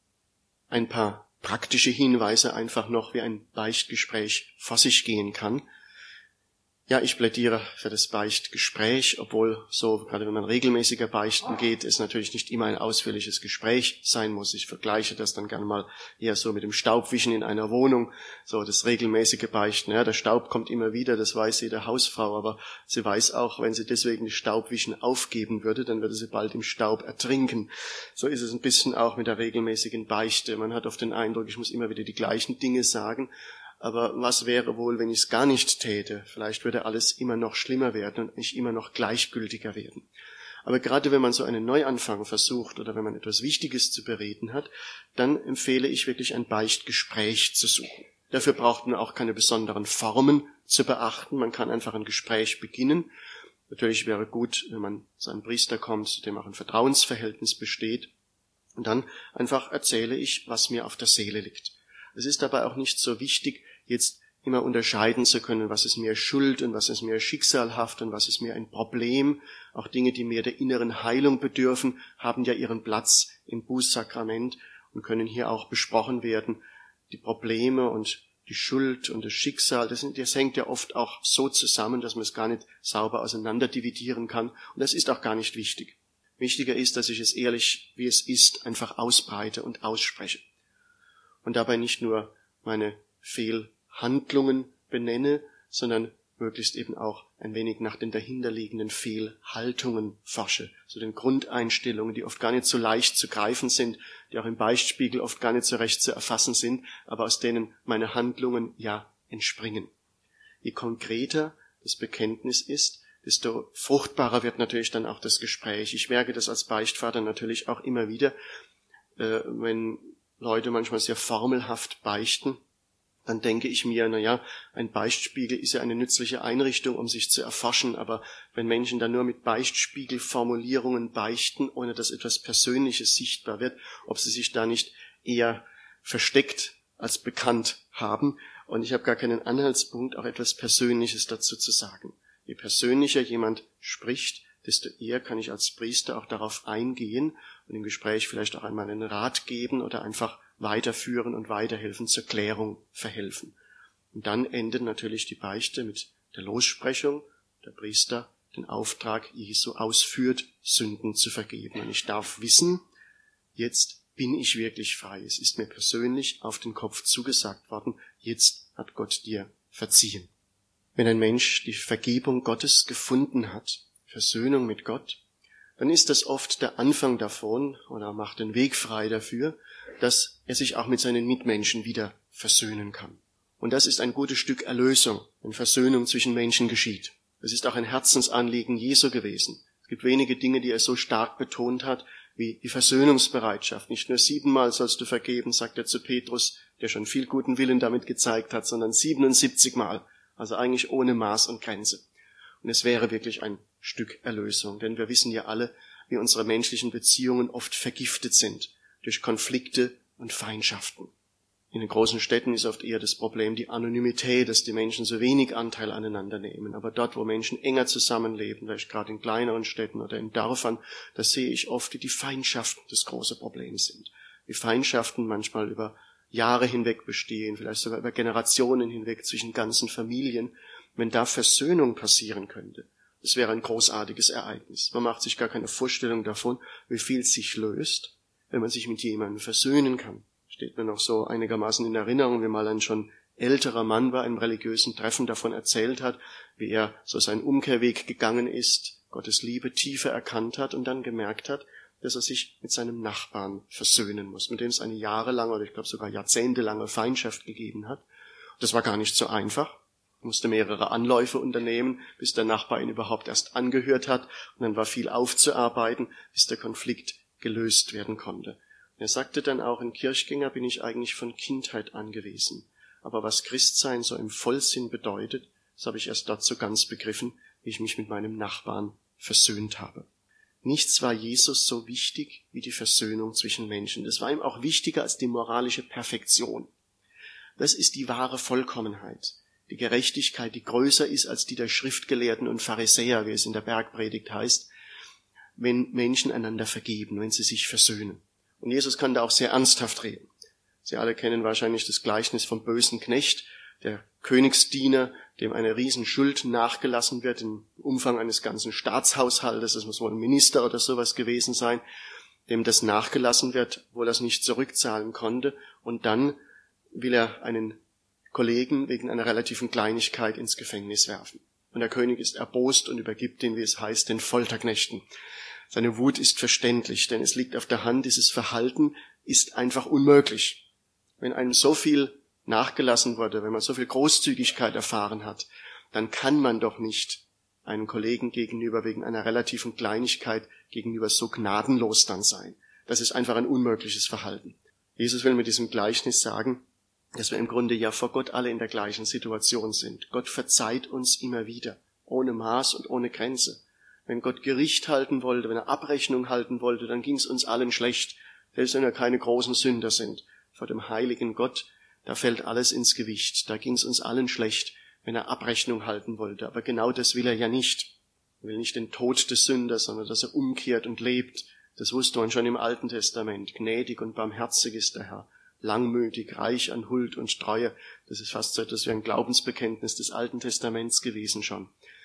Ein paar praktische Hinweise einfach noch, wie ein Beichtgespräch vor sich gehen kann. Ja, ich plädiere für das Beichtgespräch, obwohl so, gerade wenn man regelmäßiger beichten geht, es natürlich nicht immer ein ausführliches Gespräch sein muss. Ich vergleiche das dann gerne mal eher so mit dem Staubwischen in einer Wohnung, so das regelmäßige Beichten. Ja, der Staub kommt immer wieder, das weiß jede Hausfrau, aber sie weiß auch, wenn sie deswegen das Staubwischen aufgeben würde, dann würde sie bald im Staub ertrinken. So ist es ein bisschen auch mit der regelmäßigen Beichte. Man hat oft den Eindruck, ich muss immer wieder die gleichen Dinge sagen. Aber was wäre wohl, wenn ich es gar nicht täte? Vielleicht würde alles immer noch schlimmer werden und nicht immer noch gleichgültiger werden. Aber gerade wenn man so einen Neuanfang versucht oder wenn man etwas Wichtiges zu bereden hat, dann empfehle ich wirklich ein Beichtgespräch zu suchen. Dafür braucht man auch keine besonderen Formen zu beachten. Man kann einfach ein Gespräch beginnen. Natürlich wäre gut, wenn man zu einem Priester kommt, zu dem auch ein Vertrauensverhältnis besteht. Und dann einfach erzähle ich, was mir auf der Seele liegt. Es ist dabei auch nicht so wichtig, jetzt immer unterscheiden zu können, was ist mir Schuld und was ist mir schicksalhaft und was ist mir ein Problem. Auch Dinge, die mir der inneren Heilung bedürfen, haben ja ihren Platz im Bußsakrament und können hier auch besprochen werden. Die Probleme und die Schuld und das Schicksal, das hängt ja oft auch so zusammen, dass man es gar nicht sauber auseinander dividieren kann. Und das ist auch gar nicht wichtig. Wichtiger ist, dass ich es ehrlich, wie es ist, einfach ausbreite und ausspreche. Und dabei nicht nur meine Fehlhandlungen benenne, sondern möglichst eben auch ein wenig nach den dahinterliegenden Fehlhaltungen forsche, so den Grundeinstellungen, die oft gar nicht so leicht zu greifen sind, die auch im Beichtspiegel oft gar nicht so recht zu erfassen sind, aber aus denen meine Handlungen ja entspringen. Je konkreter das Bekenntnis ist, desto fruchtbarer wird natürlich dann auch das Gespräch. Ich merke das als Beichtvater natürlich auch immer wieder, wenn Leute manchmal sehr formelhaft beichten, dann denke ich mir, ein Beichtspiegel ist ja eine nützliche Einrichtung, um sich zu erforschen, aber wenn Menschen dann nur mit Beichtspiegelformulierungen beichten, ohne dass etwas Persönliches sichtbar wird, ob sie sich da nicht eher versteckt als bekannt haben. Und ich habe gar keinen Anhaltspunkt, auch etwas Persönliches dazu zu sagen. Je persönlicher jemand spricht, desto eher kann ich als Priester auch darauf eingehen und im Gespräch vielleicht auch einmal einen Rat geben oder einfach weiterführen und weiterhelfen, zur Klärung verhelfen. Und dann endet natürlich die Beichte mit der Lossprechung, der Priester den Auftrag Jesu ausführt, Sünden zu vergeben. Und ich darf wissen, jetzt bin ich wirklich frei. Es ist mir persönlich auf den Kopf zugesagt worden, jetzt hat Gott dir verziehen. Wenn ein Mensch die Vergebung Gottes gefunden hat, Versöhnung mit Gott, dann ist das oft der Anfang davon oder macht den Weg frei dafür, dass er sich auch mit seinen Mitmenschen wieder versöhnen kann. Und das ist ein gutes Stück Erlösung, wenn Versöhnung zwischen Menschen geschieht. Das ist auch ein Herzensanliegen Jesu gewesen. Es gibt wenige Dinge, die er so stark betont hat, wie die Versöhnungsbereitschaft. Nicht nur 7-mal sollst du vergeben, sagt er zu Petrus, der schon viel guten Willen damit gezeigt hat, sondern 77-mal, also eigentlich ohne Maß und Grenze. Und es wäre wirklich ein Stück Erlösung, denn wir wissen ja alle, wie unsere menschlichen Beziehungen oft vergiftet sind durch Konflikte und Feindschaften. In den großen Städten ist oft eher das Problem die Anonymität, dass die Menschen so wenig Anteil aneinander nehmen. Aber dort, wo Menschen enger zusammenleben, vielleicht gerade in kleineren Städten oder in Dörfern, da sehe ich oft, wie die Feindschaften das große Problem sind. Wie Feindschaften manchmal über Jahre hinweg bestehen, vielleicht sogar über Generationen hinweg zwischen ganzen Familien. Wenn da Versöhnung passieren könnte, das wäre ein großartiges Ereignis. Man macht sich gar keine Vorstellung davon, wie viel sich löst, wenn man sich mit jemandem versöhnen kann. Steht mir noch so einigermaßen in Erinnerung, wie mal ein schon älterer Mann bei einem religiösen Treffen davon erzählt hat, wie er so seinen Umkehrweg gegangen ist, Gottes Liebe tiefer erkannt hat und dann gemerkt hat, dass er sich mit seinem Nachbarn versöhnen muss, mit dem es eine jahrelange oder ich glaube sogar jahrzehntelange Feindschaft gegeben hat. Das war gar nicht so einfach. Er musste mehrere Anläufe unternehmen, bis der Nachbar ihn überhaupt erst angehört hat. Und dann war viel aufzuarbeiten, bis der Konflikt gelöst werden konnte. Er sagte dann auch, ein Kirchgänger bin ich eigentlich von Kindheit an gewesen. Aber was Christsein so im Vollsinn bedeutet, das habe ich erst dort so ganz begriffen, wie ich mich mit meinem Nachbarn versöhnt habe. Nichts war Jesus so wichtig wie die Versöhnung zwischen Menschen. Das war ihm auch wichtiger als die moralische Perfektion. Das ist die wahre Vollkommenheit. Die Gerechtigkeit, die größer ist als die der Schriftgelehrten und Pharisäer, wie es in der Bergpredigt heißt, wenn Menschen einander vergeben, wenn sie sich versöhnen. Und Jesus kann da auch sehr ernsthaft reden. Sie alle kennen wahrscheinlich das Gleichnis vom bösen Knecht, der Königsdiener, dem eine Riesenschuld nachgelassen wird, im Umfang eines ganzen Staatshaushaltes, das muss wohl ein Minister oder sowas gewesen sein, dem das nachgelassen wird, obwohl er es nicht zurückzahlen konnte, und dann will er einen Kollegen wegen einer relativen Kleinigkeit ins Gefängnis werfen. Und der König ist erbost und übergibt ihn, wie es heißt, den Folterknechten. Seine Wut ist verständlich, denn es liegt auf der Hand, dieses Verhalten ist einfach unmöglich. Wenn einem so viel nachgelassen wurde, wenn man so viel Großzügigkeit erfahren hat, dann kann man doch nicht einem Kollegen gegenüber wegen einer relativen Kleinigkeit gegenüber so gnadenlos dann sein. Das ist einfach ein unmögliches Verhalten. Jesus will mit diesem Gleichnis sagen, dass wir im Grunde ja vor Gott alle in der gleichen Situation sind. Gott verzeiht uns immer wieder, ohne Maß und ohne Grenze. Wenn Gott Gericht halten wollte, wenn er Abrechnung halten wollte, dann ging es uns allen schlecht, selbst wenn wir keine großen Sünder sind. Vor dem heiligen Gott, da fällt alles ins Gewicht, da ging es uns allen schlecht, wenn er Abrechnung halten wollte. Aber genau das will er ja nicht. Er will nicht den Tod des Sünders, sondern dass er umkehrt und lebt. Das wusste man schon im Alten Testament. Gnädig und barmherzig ist der Herr, langmütig, reich an Huld und Treue. Das ist fast so etwas wie ein Glaubensbekenntnis des Alten Testaments gewesen schon.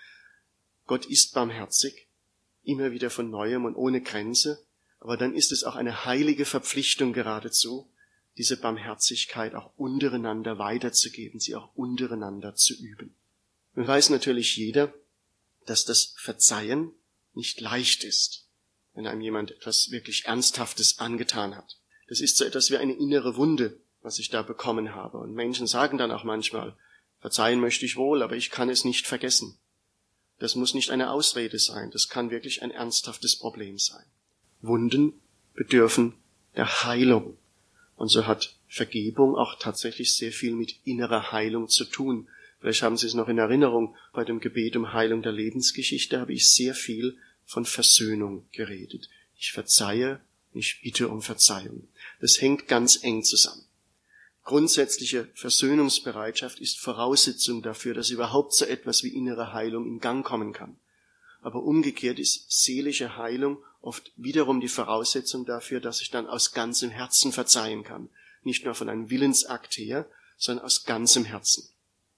Gott ist barmherzig, immer wieder von Neuem und ohne Grenze, aber dann ist es auch eine heilige Verpflichtung geradezu, diese Barmherzigkeit auch untereinander weiterzugeben, sie auch untereinander zu üben. Nun weiß natürlich jeder, dass das Verzeihen nicht leicht ist, wenn einem jemand etwas wirklich Ernsthaftes angetan hat. Das ist so etwas wie eine innere Wunde, was ich da bekommen habe. Und Menschen sagen dann auch manchmal, verzeihen möchte ich wohl, aber ich kann es nicht vergessen. Das muss nicht eine Ausrede sein, das kann wirklich ein ernsthaftes Problem sein. Wunden bedürfen der Heilung. Und so hat Vergebung auch tatsächlich sehr viel mit innerer Heilung zu tun. Vielleicht haben Sie es noch in Erinnerung, bei dem Gebet um Heilung der Lebensgeschichte habe ich sehr viel von Versöhnung geredet. Ich verzeihe, ich bitte um Verzeihung. Das hängt ganz eng zusammen. Grundsätzliche Versöhnungsbereitschaft ist Voraussetzung dafür, dass überhaupt so etwas wie innere Heilung in Gang kommen kann. Aber umgekehrt ist seelische Heilung oft wiederum die Voraussetzung dafür, dass ich dann aus ganzem Herzen verzeihen kann. Nicht nur von einem Willensakt her, sondern aus ganzem Herzen.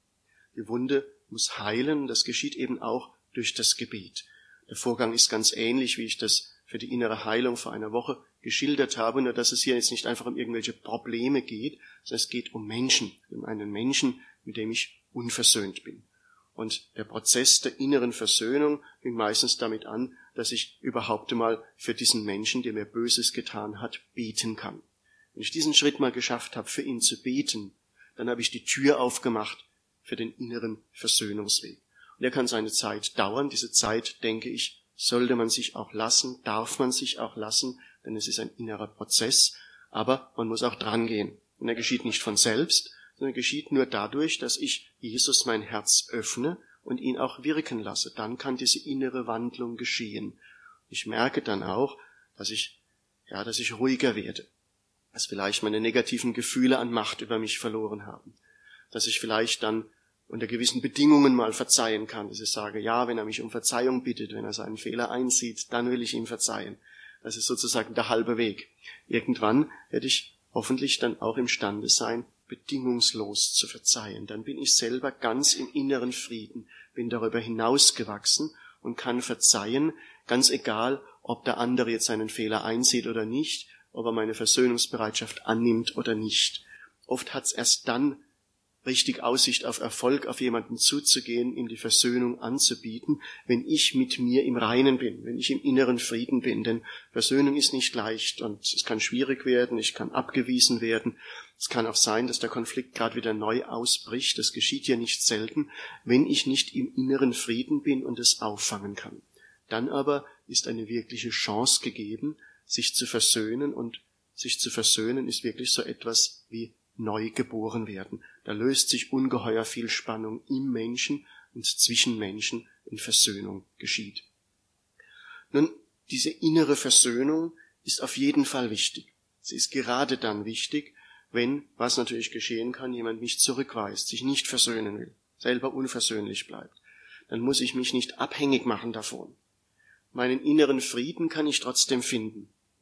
Die Wunde muss heilen, das geschieht eben auch durch das Gebet. Der Vorgang ist ganz ähnlich, wie ich das für die innere Heilung vor einer Woche geschildert habe, nur dass es hier jetzt nicht einfach um irgendwelche Probleme geht, sondern es geht um Menschen, um einen Menschen, mit dem ich unversöhnt bin. Und der Prozess der inneren Versöhnung fängt meistens damit an, dass ich überhaupt einmal für diesen Menschen, der mir Böses getan hat, beten kann. Wenn ich diesen Schritt mal geschafft habe, für ihn zu beten, dann habe ich die Tür aufgemacht für den inneren Versöhnungsweg. Und der kann seine Zeit dauern. Diese Zeit, denke ich, sollte man sich auch lassen, darf man sich auch lassen, denn es ist ein innerer Prozess, aber man muss auch dran gehen. Und er geschieht nicht von selbst, sondern geschieht nur dadurch, dass ich Jesus mein Herz öffne und ihn auch wirken lasse. Dann kann diese innere Wandlung geschehen. Ich merke dann auch, dass ich ruhiger werde, dass vielleicht meine negativen Gefühle an Macht über mich verloren haben, dass ich vielleicht dann unter gewissen Bedingungen mal verzeihen kann, dass ich sage, ja, wenn er mich um Verzeihung bittet, wenn er seinen Fehler einsieht, dann will ich ihm verzeihen. Das ist sozusagen der halbe Weg. Irgendwann werde ich hoffentlich dann auch imstande sein, bedingungslos zu verzeihen. Dann bin ich selber ganz im inneren Frieden, bin darüber hinausgewachsen und kann verzeihen, ganz egal, ob der andere jetzt seinen Fehler einsieht oder nicht, ob er meine Versöhnungsbereitschaft annimmt oder nicht. Oft hat es erst dann richtig Aussicht auf Erfolg, auf jemanden zuzugehen, ihm die Versöhnung anzubieten, wenn ich mit mir im Reinen bin, wenn ich im inneren Frieden bin. Denn Versöhnung ist nicht leicht und es kann schwierig werden, ich kann abgewiesen werden. Es kann auch sein, dass der Konflikt gerade wieder neu ausbricht. Das geschieht ja nicht selten, wenn ich nicht im inneren Frieden bin und es auffangen kann. Dann aber ist eine wirkliche Chance gegeben, sich zu versöhnen, und sich zu versöhnen ist wirklich so etwas wie neu geboren werden. Da löst sich ungeheuer viel Spannung im Menschen und zwischen Menschen, wenn Versöhnung geschieht. Nun, diese innere Versöhnung ist auf jeden Fall wichtig. Sie ist gerade dann wichtig, wenn, was natürlich geschehen kann, jemand mich zurückweist, sich nicht versöhnen will, selber unversöhnlich bleibt. Dann muss ich mich nicht abhängig machen davon. Meinen inneren Frieden kann ich trotzdem finden.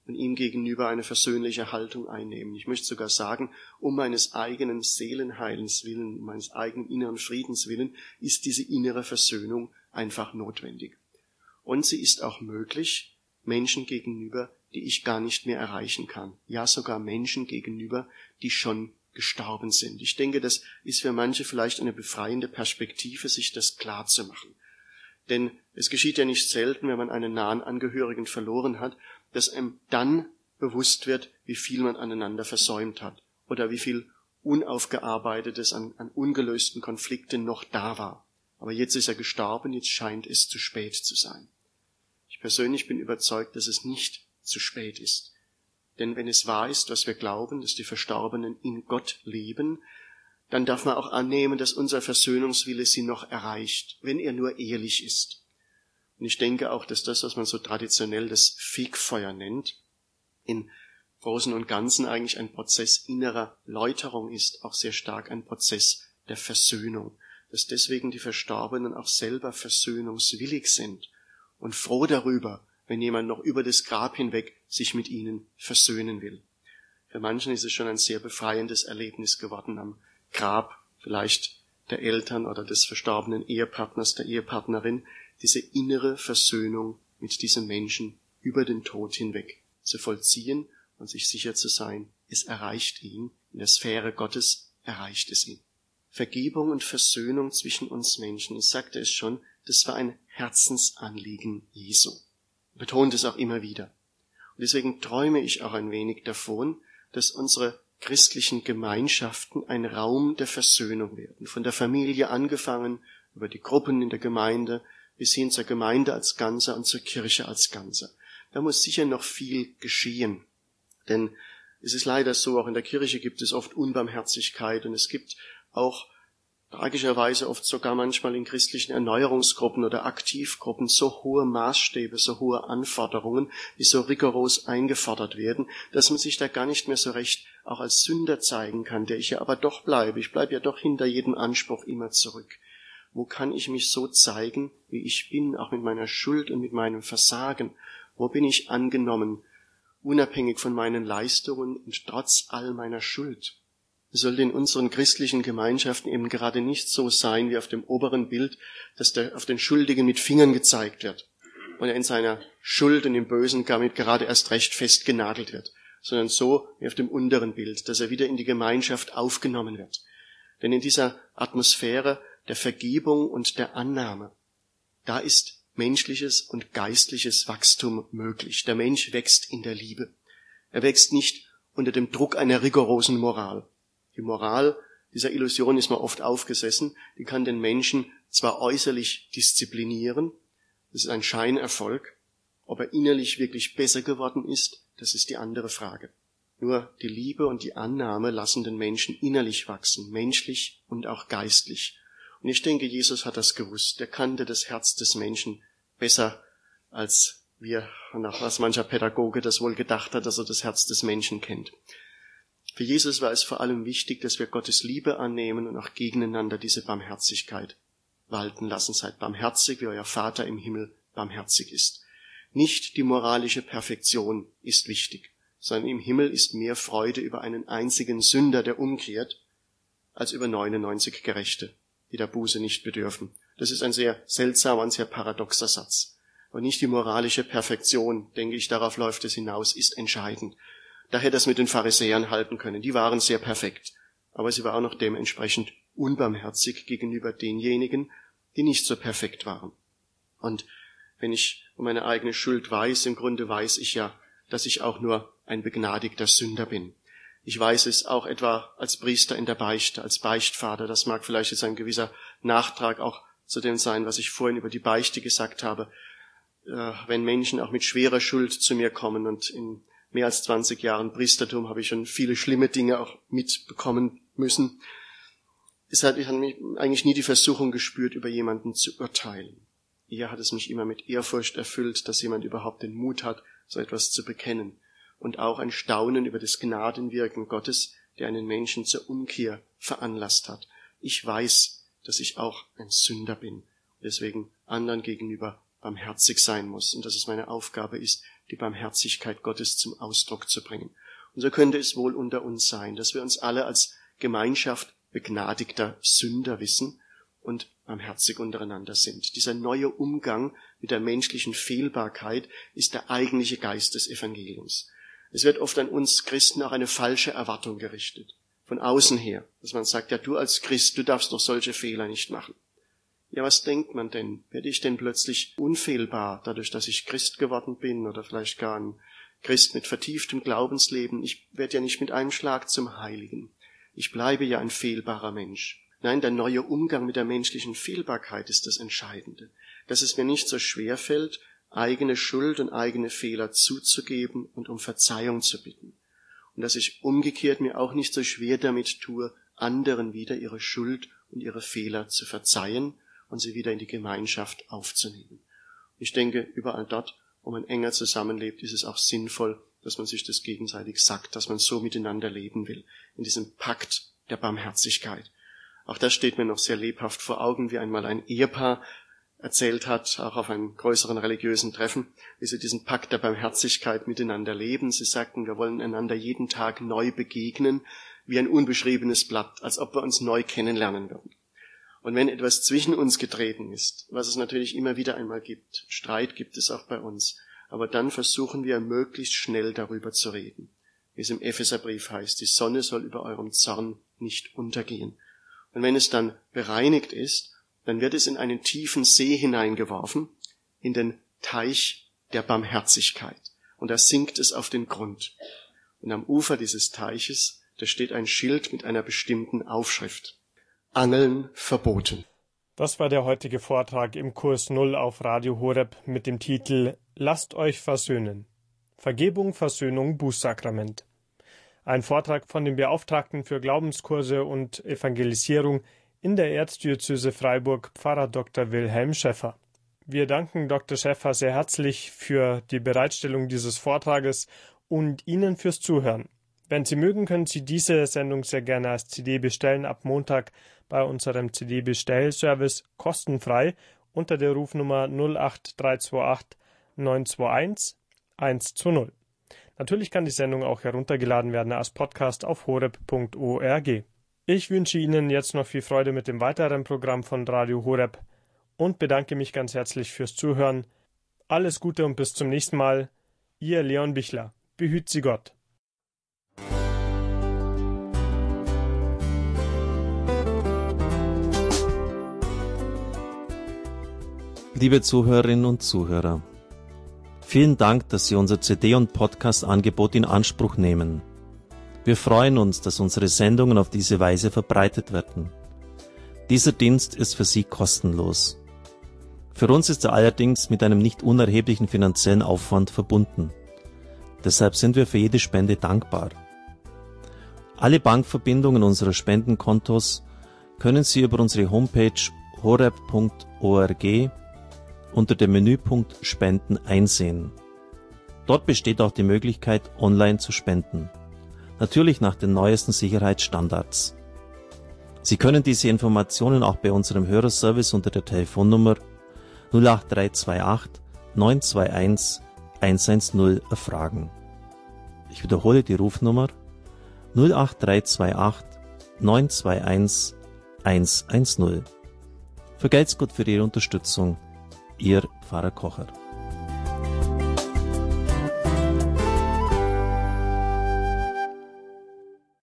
und ihm gegenüber eine versöhnliche Haltung einnehmen. Ich möchte sogar sagen, um meines eigenen Seelenheilens willen, um meines eigenen inneren Friedens willen, ist diese innere Versöhnung einfach notwendig. Und sie ist auch möglich Menschen gegenüber, die ich gar nicht mehr erreichen kann. Ja, sogar Menschen gegenüber, die schon gestorben sind. Ich denke, das ist für manche vielleicht eine befreiende Perspektive, sich das klar zu machen. Denn es geschieht ja nicht selten, wenn man einen nahen Angehörigen verloren hat, dass einem dann bewusst wird, wie viel man aneinander versäumt hat oder wie viel Unaufgearbeitetes an ungelösten Konflikten noch da war. Aber jetzt ist er gestorben, jetzt scheint es zu spät zu sein. Ich persönlich bin überzeugt, dass es nicht zu spät ist. Denn wenn es wahr ist, was wir glauben, dass die Verstorbenen in Gott leben, dann darf man auch annehmen, dass unser Versöhnungswille sie noch erreicht, wenn er nur ehrlich ist. Und ich denke auch, dass das, was man so traditionell das Fegfeuer nennt, im Großen und Ganzen eigentlich ein Prozess innerer Läuterung ist, auch sehr stark ein Prozess der Versöhnung. Dass deswegen die Verstorbenen auch selber versöhnungswillig sind und froh darüber, wenn jemand noch über das Grab hinweg sich mit ihnen versöhnen will. Für manchen ist es schon ein sehr befreiendes Erlebnis geworden am Grab, vielleicht der Eltern oder des verstorbenen Ehepartners, der Ehepartnerin, diese innere Versöhnung mit diesem Menschen über den Tod hinweg zu vollziehen und sich sicher zu sein, es erreicht ihn, in der Sphäre Gottes erreicht es ihn. Vergebung und Versöhnung zwischen uns Menschen, ich sagte es schon, das war ein Herzensanliegen Jesu. Er betont es auch immer wieder. Und deswegen träume ich auch ein wenig davon, dass unsere christlichen Gemeinschaften ein Raum der Versöhnung werden. Von der Familie angefangen, über die Gruppen in der Gemeinde, bis hin zur Gemeinde als Ganzer und zur Kirche als Ganzer. Da muss sicher noch viel geschehen. Denn es ist leider so, auch in der Kirche gibt es oft Unbarmherzigkeit und es gibt auch tragischerweise oft sogar manchmal in christlichen Erneuerungsgruppen oder Aktivgruppen so hohe Maßstäbe, so hohe Anforderungen, die so rigoros eingefordert werden, dass man sich da gar nicht mehr so recht auch als Sünder zeigen kann, der ich ja aber doch bleibe. Ich bleibe ja doch hinter jedem Anspruch immer zurück. Wo kann ich mich so zeigen, wie ich bin, auch mit meiner Schuld und mit meinem Versagen? Wo bin ich angenommen, unabhängig von meinen Leistungen und trotz all meiner Schuld? Es sollte in unseren christlichen Gemeinschaften eben gerade nicht so sein wie auf dem oberen Bild, dass auf den Schuldigen mit Fingern gezeigt wird und er in seiner Schuld und im Bösen damit gerade erst recht festgenagelt wird, sondern so wie auf dem unteren Bild, dass er wieder in die Gemeinschaft aufgenommen wird. Denn in dieser Atmosphäre der Vergebung und der Annahme, da ist menschliches und geistliches Wachstum möglich. Der Mensch wächst in der Liebe. Er wächst nicht unter dem Druck einer rigorosen Moral. Die Moral, dieser Illusion ist man oft aufgesessen, die kann den Menschen zwar äußerlich disziplinieren, das ist ein Scheinerfolg, ob er innerlich wirklich besser geworden ist, das ist die andere Frage. Nur die Liebe und die Annahme lassen den Menschen innerlich wachsen, menschlich und auch geistlich. Und ich denke, Jesus hat das gewusst. Er kannte das Herz des Menschen besser, als wir und auch was mancher Pädagoge das wohl gedacht hat, dass er das Herz des Menschen kennt. Für Jesus war es vor allem wichtig, dass wir Gottes Liebe annehmen und auch gegeneinander diese Barmherzigkeit walten lassen. Seid barmherzig, wie euer Vater im Himmel barmherzig ist. Nicht die moralische Perfektion ist wichtig, sondern im Himmel ist mehr Freude über einen einzigen Sünder, der umkehrt, als über 99 Gerechte, die der Buße nicht bedürfen. Das ist ein sehr seltsamer und sehr paradoxer Satz. Und nicht die moralische Perfektion, denke ich, darauf läuft es hinaus, ist entscheidend. Da hätte es mit den Pharisäern halten können. Die waren sehr perfekt, aber sie waren auch noch dementsprechend unbarmherzig gegenüber denjenigen, die nicht so perfekt waren. Und wenn ich um meine eigene Schuld weiß, im Grunde weiß ich ja, dass ich auch nur ein begnadigter Sünder bin. Ich weiß es auch etwa als Priester in der Beichte, als Beichtvater. Das mag vielleicht jetzt ein gewisser Nachtrag auch zu dem sein, was ich vorhin über die Beichte gesagt habe. Wenn Menschen auch mit schwerer Schuld zu mir kommen, und in mehr als 20 Jahren Priestertum habe ich schon viele schlimme Dinge auch mitbekommen müssen. Ich habe eigentlich nie die Versuchung gespürt, über jemanden zu urteilen. Eher hat es mich immer mit Ehrfurcht erfüllt, dass jemand überhaupt den Mut hat, so etwas zu bekennen. Und auch ein Staunen über das Gnadenwirken Gottes, der einen Menschen zur Umkehr veranlasst hat. Ich weiß, dass ich auch ein Sünder bin, deswegen anderen gegenüber barmherzig sein muss und dass es meine Aufgabe ist, die Barmherzigkeit Gottes zum Ausdruck zu bringen. Und so könnte es wohl unter uns sein, dass wir uns alle als Gemeinschaft begnadigter Sünder wissen und barmherzig untereinander sind. Dieser neue Umgang mit der menschlichen Fehlbarkeit ist der eigentliche Geist des Evangeliums. Es wird oft an uns Christen auch eine falsche Erwartung gerichtet, von außen her, dass man sagt, ja, du als Christ, du darfst doch solche Fehler nicht machen. Ja, was denkt man denn? Werde ich denn plötzlich unfehlbar, dadurch, dass ich Christ geworden bin oder vielleicht gar ein Christ mit vertieftem Glaubensleben? Ich werde ja nicht mit einem Schlag zum Heiligen. Ich bleibe ja ein fehlbarer Mensch. Nein, der neue Umgang mit der menschlichen Fehlbarkeit ist das Entscheidende. Dass es mir nicht so schwer fällt, eigene Schuld und eigene Fehler zuzugeben und um Verzeihung zu bitten. Und dass ich umgekehrt mir auch nicht so schwer damit tue, anderen wieder ihre Schuld und ihre Fehler zu verzeihen und sie wieder in die Gemeinschaft aufzunehmen. Ich denke, überall dort, wo man enger zusammenlebt, ist es auch sinnvoll, dass man sich das gegenseitig sagt, dass man so miteinander leben will, in diesem Pakt der Barmherzigkeit. Auch das steht mir noch sehr lebhaft vor Augen, wie einmal ein Ehepaar erzählt hat, auch auf einem größeren religiösen Treffen, wie sie diesen Pakt der Barmherzigkeit miteinander leben. Sie sagten, wir wollen einander jeden Tag neu begegnen, wie ein unbeschriebenes Blatt, als ob wir uns neu kennenlernen würden. Und wenn etwas zwischen uns getreten ist, was es natürlich immer wieder einmal gibt, Streit gibt es auch bei uns, aber dann versuchen wir möglichst schnell darüber zu reden. Wie es im Epheserbrief heißt, die Sonne soll über eurem Zorn nicht untergehen. Und wenn es dann bereinigt ist, dann wird es in einen tiefen See hineingeworfen, in den Teich der Barmherzigkeit. Und da sinkt es auf den Grund. Und am Ufer dieses Teiches, da steht ein Schild mit einer bestimmten Aufschrift. Angeln verboten. Das war der heutige Vortrag im Kurs 0 auf Radio Horeb mit dem Titel Lasst euch versöhnen. Vergebung, Versöhnung, Bußsakrament. Ein Vortrag von dem Beauftragten für Glaubenskurse und Evangelisierung in der Erzdiözese Freiburg, Pfarrer Dr. Wilhelm Schäffer. Wir danken Dr. Schäffer sehr herzlich für die Bereitstellung dieses Vortrages und Ihnen fürs Zuhören. Wenn Sie mögen, können Sie diese Sendung sehr gerne als CD bestellen ab Montag bei unserem CD-Bestellservice kostenfrei unter der Rufnummer 08328 921 120. Natürlich kann die Sendung auch heruntergeladen werden als Podcast auf horeb.org. Ich wünsche Ihnen jetzt noch viel Freude mit dem weiteren Programm von Radio Horeb und bedanke mich ganz herzlich fürs Zuhören. Alles Gute und bis zum nächsten Mal. Ihr Leon Bichler. Behüt Sie Gott. Liebe Zuhörerinnen und Zuhörer, vielen Dank, dass Sie unser CD- und Podcast-Angebot in Anspruch nehmen. Wir freuen uns, dass unsere Sendungen auf diese Weise verbreitet werden. Dieser Dienst ist für Sie kostenlos. Für uns ist er allerdings mit einem nicht unerheblichen finanziellen Aufwand verbunden. Deshalb sind wir für jede Spende dankbar. Alle Bankverbindungen unserer Spendenkontos können Sie über unsere Homepage horeb.org unter dem Menüpunkt Spenden einsehen. Dort besteht auch die Möglichkeit, online zu spenden. Natürlich nach den neuesten Sicherheitsstandards. Sie können diese Informationen auch bei unserem Hörerservice unter der Telefonnummer 08328 921 110 erfragen. Ich wiederhole die Rufnummer 08328 921 110. Vergelt's Gott für Ihre Unterstützung. Ihr Pfarrer Kocher.